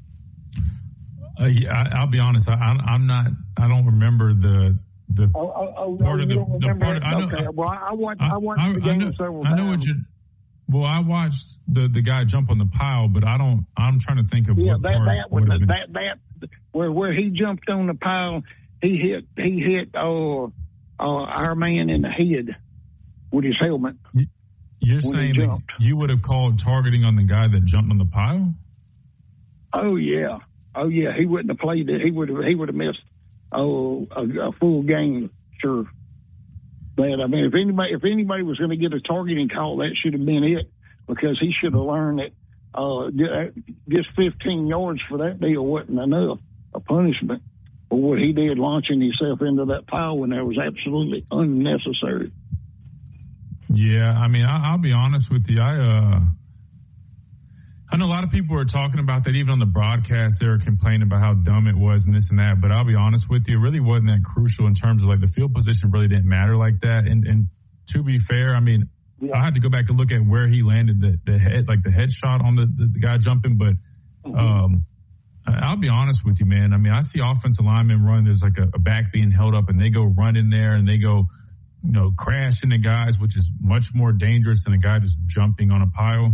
I'll be honest. I'm not. I don't remember the part of the part. I know. Okay. Well, I watched the game several times. I know what you. Well, I watched the guy jump on the pile, but I don't. I'm trying to think of what part. Where he jumped on the pile, he hit our man in the head with his helmet. You're saying that you would have called targeting on the guy that jumped on the pile? Oh yeah. He wouldn't have played it. He would have missed a full game, sure. But I mean, if anybody was going to get a targeting call, that should have been it, because he should have learned that just 15 yards for that deal wasn't enough a punishment for what he did, launching himself into that pile when that was absolutely unnecessary. Yeah, I mean, I'll be honest with you. I know a lot of people are talking about that. Even on the broadcast, they were complaining about how dumb it was and this and that. But I'll be honest with you, it really wasn't that crucial in terms of, like, the field position really didn't matter like that. And to be fair, I mean, I had to go back and look at where he landed the head, like the headshot on the guy jumping. But I'll be honest with you, man. I mean, I see offensive linemen run. There's like a back being held up, and they go run in there and they go, crash into guys, which is much more dangerous than a guy just jumping on a pile.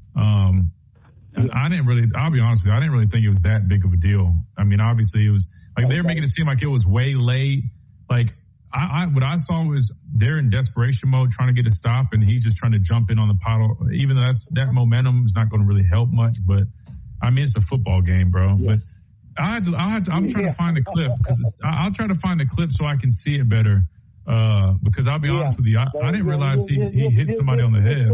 I'll be honest with you, I didn't really think it was that big of a deal. I mean, obviously it was like they were making it seem like it was way late. Like what I saw was they're in desperation mode trying to get a stop, and he's just trying to jump in on the pile. Even though that momentum is not going to really help much, but I mean, it's a football game, bro. Yeah. But I'm trying to find the clip, because I'll try to find the clip so I can see it better. Because I'll be honest with you, I didn't realize he hit somebody on the head.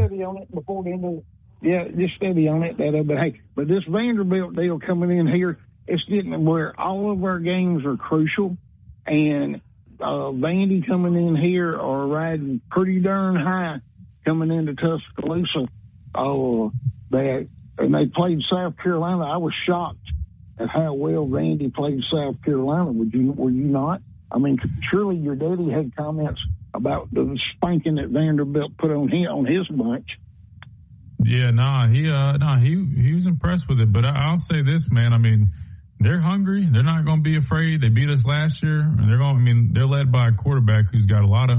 Just steady on it. But this Vanderbilt deal coming in here, it's getting where all of our games are crucial, and Vandy coming in here are riding pretty darn high coming into Tuscaloosa. And they played South Carolina. I was shocked at how well Vandy played South Carolina. Were you not? I mean, surely your daddy had comments about the spanking that Vanderbilt put on his bunch. Yeah, he was impressed with it. But I'll say this, man. I mean, they're hungry. They're not going to be afraid. They beat us last year, and they're led by a quarterback who's got a lot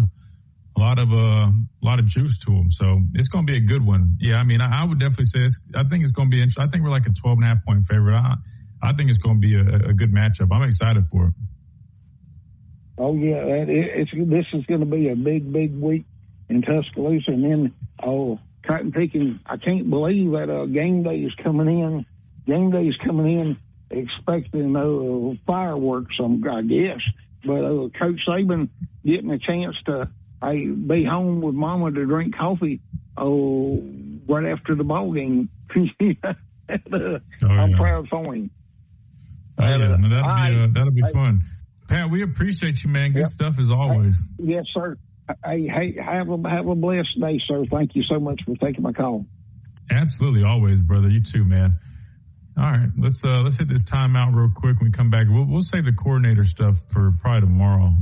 of juice to him. So it's going to be a good one. Yeah, I mean, I would definitely say this. I think it's going to be interesting. I think we're like a 12.5 point favorite. I think it's going to be a good matchup. I'm excited for it. Oh yeah, this is going to be a big week in Tuscaloosa, and then cotton picking. I can't believe that game day is coming in. Game day is coming in expecting fireworks, I guess. But Coach Saban getting a chance to be home with Mama to drink coffee right after the ball game. I'm proud for him. That'll be fun. Pat, we appreciate you, man. Good stuff as always. Yes, sir. Hey, have a blessed day, sir. Thank you so much for taking my call. Absolutely, always, brother. You too, man. All right, let's hit this timeout real quick. When we come back, we'll save the coordinator stuff for probably tomorrow,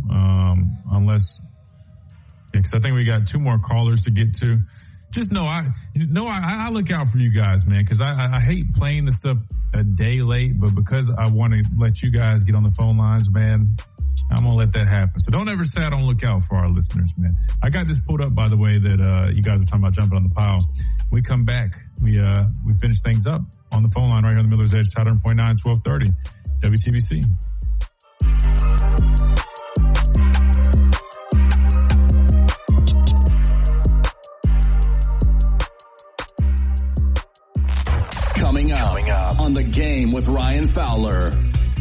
because I think we got 2 more callers to get to. Just know I look out for you guys, man, because I hate playing the stuff a day late, but because I want to let you guys get on the phone lines, man, I'm going to let that happen. So don't ever say I don't look out for our listeners, man. I got this pulled up, by the way, that you guys are talking about jumping on the pile. When we come back, we finish things up on the phone line right here on the Miller's Edge, Tide 100.9, 1230, WTBC. Coming up on The Game with Ryan Fowler.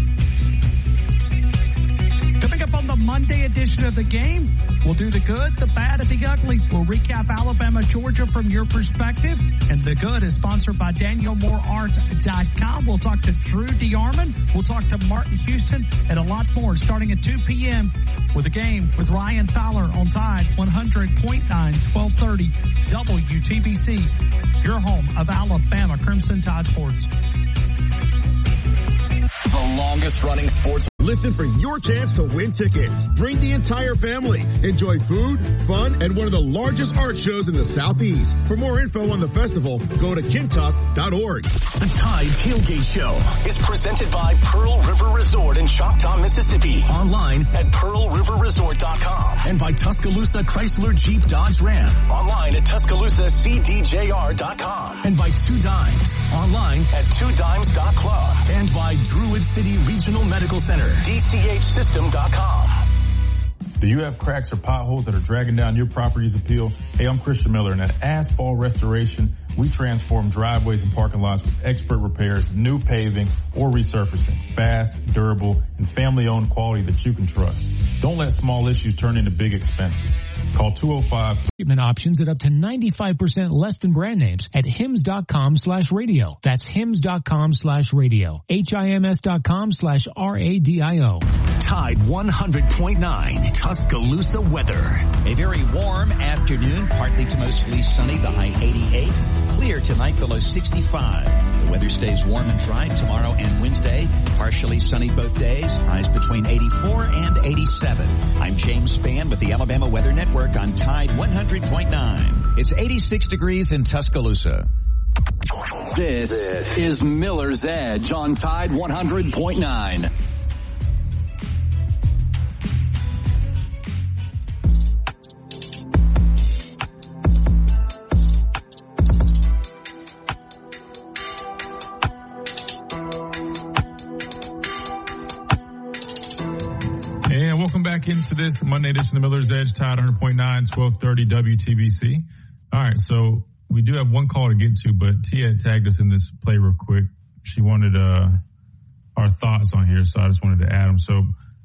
Coming up on the Monday edition of The Game, we'll do the good, the bad, and the ugly. We'll recap Alabama, Georgia from your perspective. And the good is sponsored by DanielMooreArt.com. We'll talk to Drew DeArmond. We'll talk to Martin Houston and a lot more starting at 2 p.m. with The Game with Ryan Fowler on Tide 100.9, 1230 WTBC. Your home of Alabama Crimson Tide Sports. The longest running sports. listen for your chance to win tickets. Bring the entire family. Enjoy food, fun, and one of the largest art shows in the Southeast. For more info on the festival, go to kintuck.org. The Tide Tailgate Show is presented by Pearl River Resort in Choctaw, Mississippi. Online at pearlriverresort.com and by Tuscaloosa Chrysler Jeep Dodge Ram. Online at TuscaloosaCDJR.com and by Two Dimes. Online at twodimes.club and by Druid City Regional Medical Center, DCHsystem.com. Do you have cracks or potholes that are dragging down your property's appeal? Hey, I'm Christian Miller, and at Asphalt Restoration, we transform driveways and parking lots with expert repairs, new paving, or resurfacing. Fast, durable, and family-owned quality that you can trust. Don't let small issues turn into big expenses. Call 205. Treatment options at up to 95% less than brand names at hims.com/radio. That's hims.com/radio. HIMS.com/RADIO. Tide 100.9 Tuscaloosa weather. A very warm afternoon, partly to mostly sunny, the high 88. Clear tonight, the low 65. The weather stays warm and dry tomorrow and Wednesday. Partially sunny both days, highs between 84 and 87. I'm James Spann with the Alabama Weather Network on Tide 100.9. It's 86 degrees in Tuscaloosa. This is Miller's Edge on Tide 100.9. Welcome back into this Monday edition of Miller's Edge, Tide 100.9, 1230 WTBC. All right, so we do have one call to get to, but Tia tagged us in this play real quick. She wanted our thoughts on here, so I just wanted to add them. So,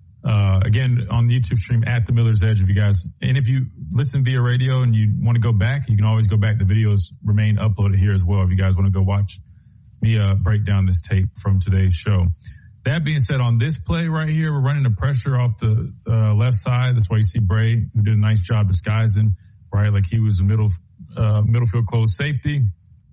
again, on the YouTube stream, at the Miller's Edge, if you listen via radio and you want to go back, you can always go back. The videos remain uploaded here as well if you guys want to go watch me break down this tape from today's show. That being said, on this play right here, we're running the pressure off the left side. That's why you see Bray, who did a nice job disguising, right? Like he was a middle field close safety,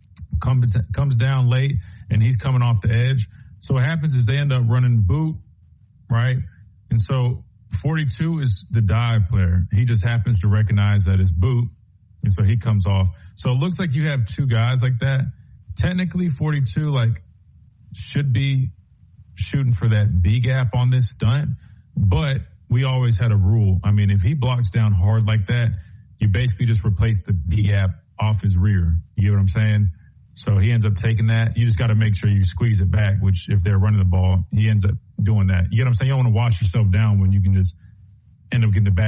comes down late, and he's coming off the edge. So what happens is they end up running boot, right? And so 42 is the dive player. He just happens to recognize that it's boot, and so he comes off. So it looks like you have two guys like that. Technically, 42 should be shooting for that B gap on this stunt, but we always had a rule. I mean, if he blocks down hard like that, you basically just replace the B gap off his rear. You get what I'm saying? So he ends up taking that. You just got to make sure you squeeze it back, which if they're running the ball, he ends up doing that. You get what I'm saying? You don't want to wash yourself down when you can just end up getting to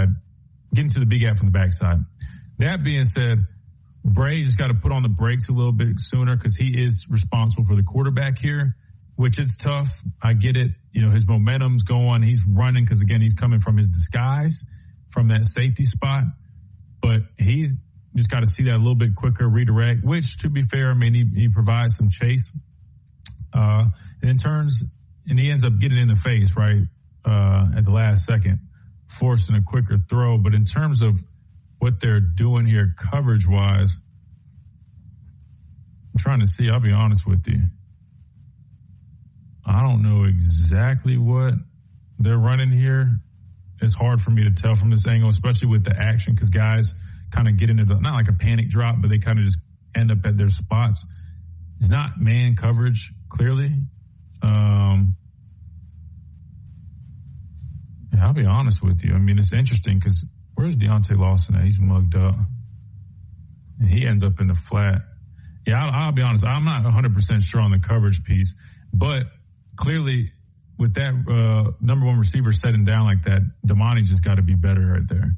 the B gap from the backside. That being said, Bray just got to put on the brakes a little bit sooner because he is responsible for the quarterback here, which is tough. I get it. You know, his momentum's going. He's running because, again, he's coming from his disguise from that safety spot. But he's just got to see that a little bit quicker, redirect, which, to be fair, I mean, he provides some chase. And he ends up getting in the face, right, at the last second, forcing a quicker throw. But in terms of what they're doing here coverage-wise, I'm trying to see, I'll be honest with you. I don't know exactly what they're running here. It's hard for me to tell from this angle, especially with the action, because guys kind of get into not like a panic drop, but they kind of just end up at their spots. It's not man coverage, clearly. I'll be honest with you. I mean, it's interesting because where's Deontay Lawson at? He's mugged up. And he ends up in the flat. Yeah, I'll be honest. I'm not 100% sure on the coverage piece, but clearly, with that number one receiver setting down like that, Damani's just got to be better right there.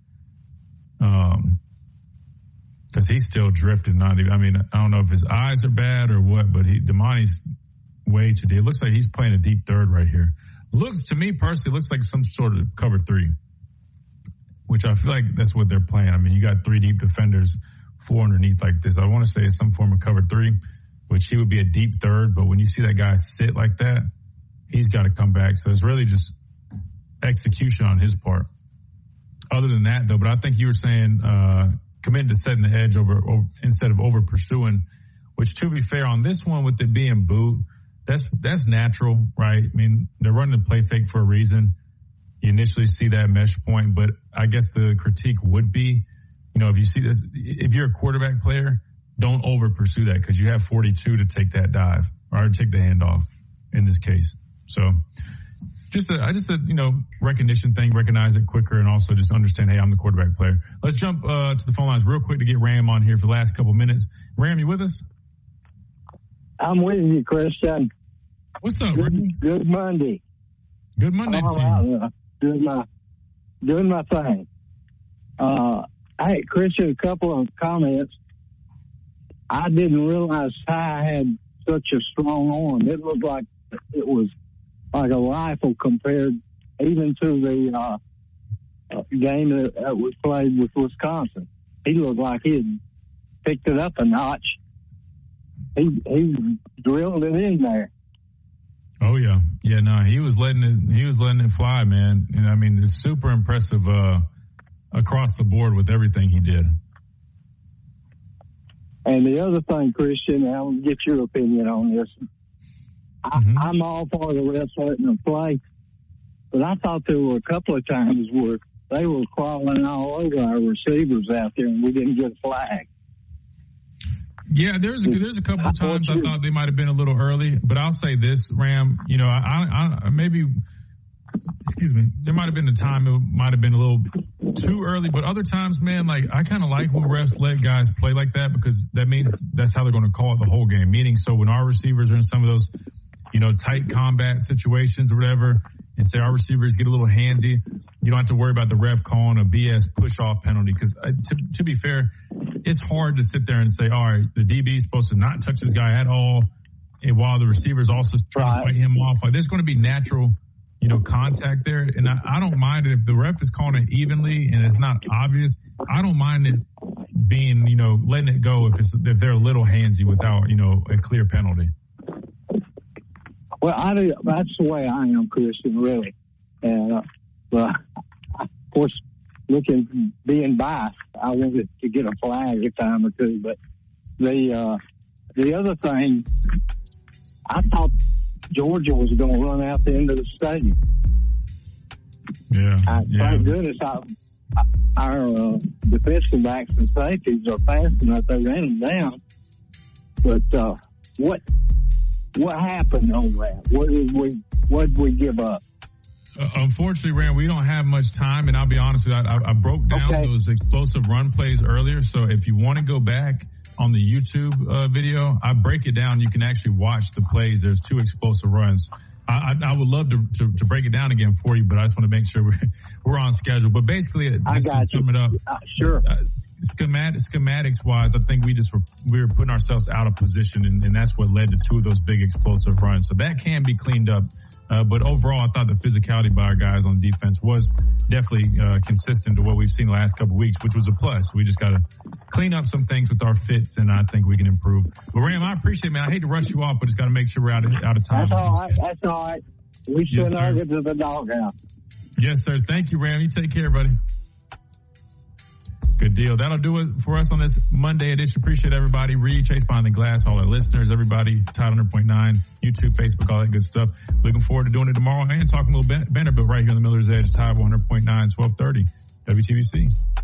Because he's still drifting. I don't know if his eyes are bad or what, but Damani's way too deep. It looks like he's playing a deep third right here. To me personally, looks like some sort of cover three, which I feel like that's what they're playing. I mean, you got three deep defenders, four underneath like this. I want to say it's some form of cover three, which he would be a deep third. But when you see that guy sit like that, he's got to come back. So it's really just execution on his part. Other than that, though, but I think you were saying committed to setting the edge over instead of over pursuing, which, to be fair, on this one with it being boot, that's natural, right? I mean, they're running the play fake for a reason. You initially see that mesh point, but I guess the critique would be, if you see this, if you're a quarterback player, don't over pursue that because you have 42 to take that dive or take the handoff in this case. So just a recognition thing, recognize it quicker and also just understand, hey, I'm the quarterback player. Let's jump to the phone lines real quick to get Ram on here for the last couple minutes. Ram, you with us? I'm with you, Christian. What's up, Ricky? Good Monday. Good Monday to you. Doing my thing. Hey, Christian, a couple of comments. I didn't realize Ty had such a strong arm. It looked like it was like a rifle compared even to the game that was played with Wisconsin. He looked like he had picked it up a notch. He drilled it in there. Oh yeah, no, he was letting it fly, man. And I mean, it's super impressive across the board with everything he did. And the other thing, Christian, I'll get your opinion on this. I'm all for the refs letting them play, but I thought there were a couple of times where they were crawling all over our receivers out there, and we didn't get a flag. Yeah, there's a couple of times I thought they might have been a little early, but I'll say this, Ram. I maybe, excuse me, there might have been a time it might have been a little too early, but other times, man, like I kind of like when refs let guys play like that because that means that's how they're going to call it the whole game. Meaning, so when our receivers are in some of those, tight combat situations or whatever, and say our receivers get a little handsy, you don't have to worry about the ref calling a BS push-off penalty. Because to be fair, it's hard to sit there and say, all right, the DB is supposed to not touch this guy at all, and while the receiver's also trying to fight him off. Like, there's going to be natural, contact there. And I don't mind it if the ref is calling it evenly and it's not obvious. I don't mind it being, letting it go if they're a little handsy without, a clear penalty. Well, that's the way I am, Christian, really. And, of course, being biased, I wanted to get a flag a time or two. But the other thing, I thought Georgia was going to run out the end of the stadium. Yeah. Thank goodness our defensive backs and safeties are fast enough. They ran them down. But what happened on that? What did we give up? Unfortunately, Rand, we don't have much time, and I'll be honest with you. I broke down those explosive run plays earlier, so if you want to go back on the YouTube video, I break it down. You can actually watch the plays. There's 2 explosive runs. I would love to break it down again for you, but I just want to make sure we're on schedule. But basically, just to sum it up, sure. Schematics wise, I think we were putting ourselves out of position, and that's what led to 2 of those big explosive runs. So that can be cleaned up. But overall, I thought the physicality by our guys on defense was definitely consistent to what we've seen the last couple of weeks, which was a plus. We just got to clean up some things with our fits, and I think we can improve. But Ram, I appreciate it, man. I hate to rush you off, but just got to make sure we're out of time. That's all right. We should not get to the doghouse. Yes, sir. Thank you, Ram. You take care, buddy. Good deal. That'll do it for us on this Monday edition. Appreciate everybody. Reed, Chase Behind the Glass, all our listeners, everybody, Tide 100.9, YouTube, Facebook, all that good stuff. Looking forward to doing it tomorrow and talking a little Vanderbilt right here on the Miller's Edge, Tide 100.9, 1230, WTBC.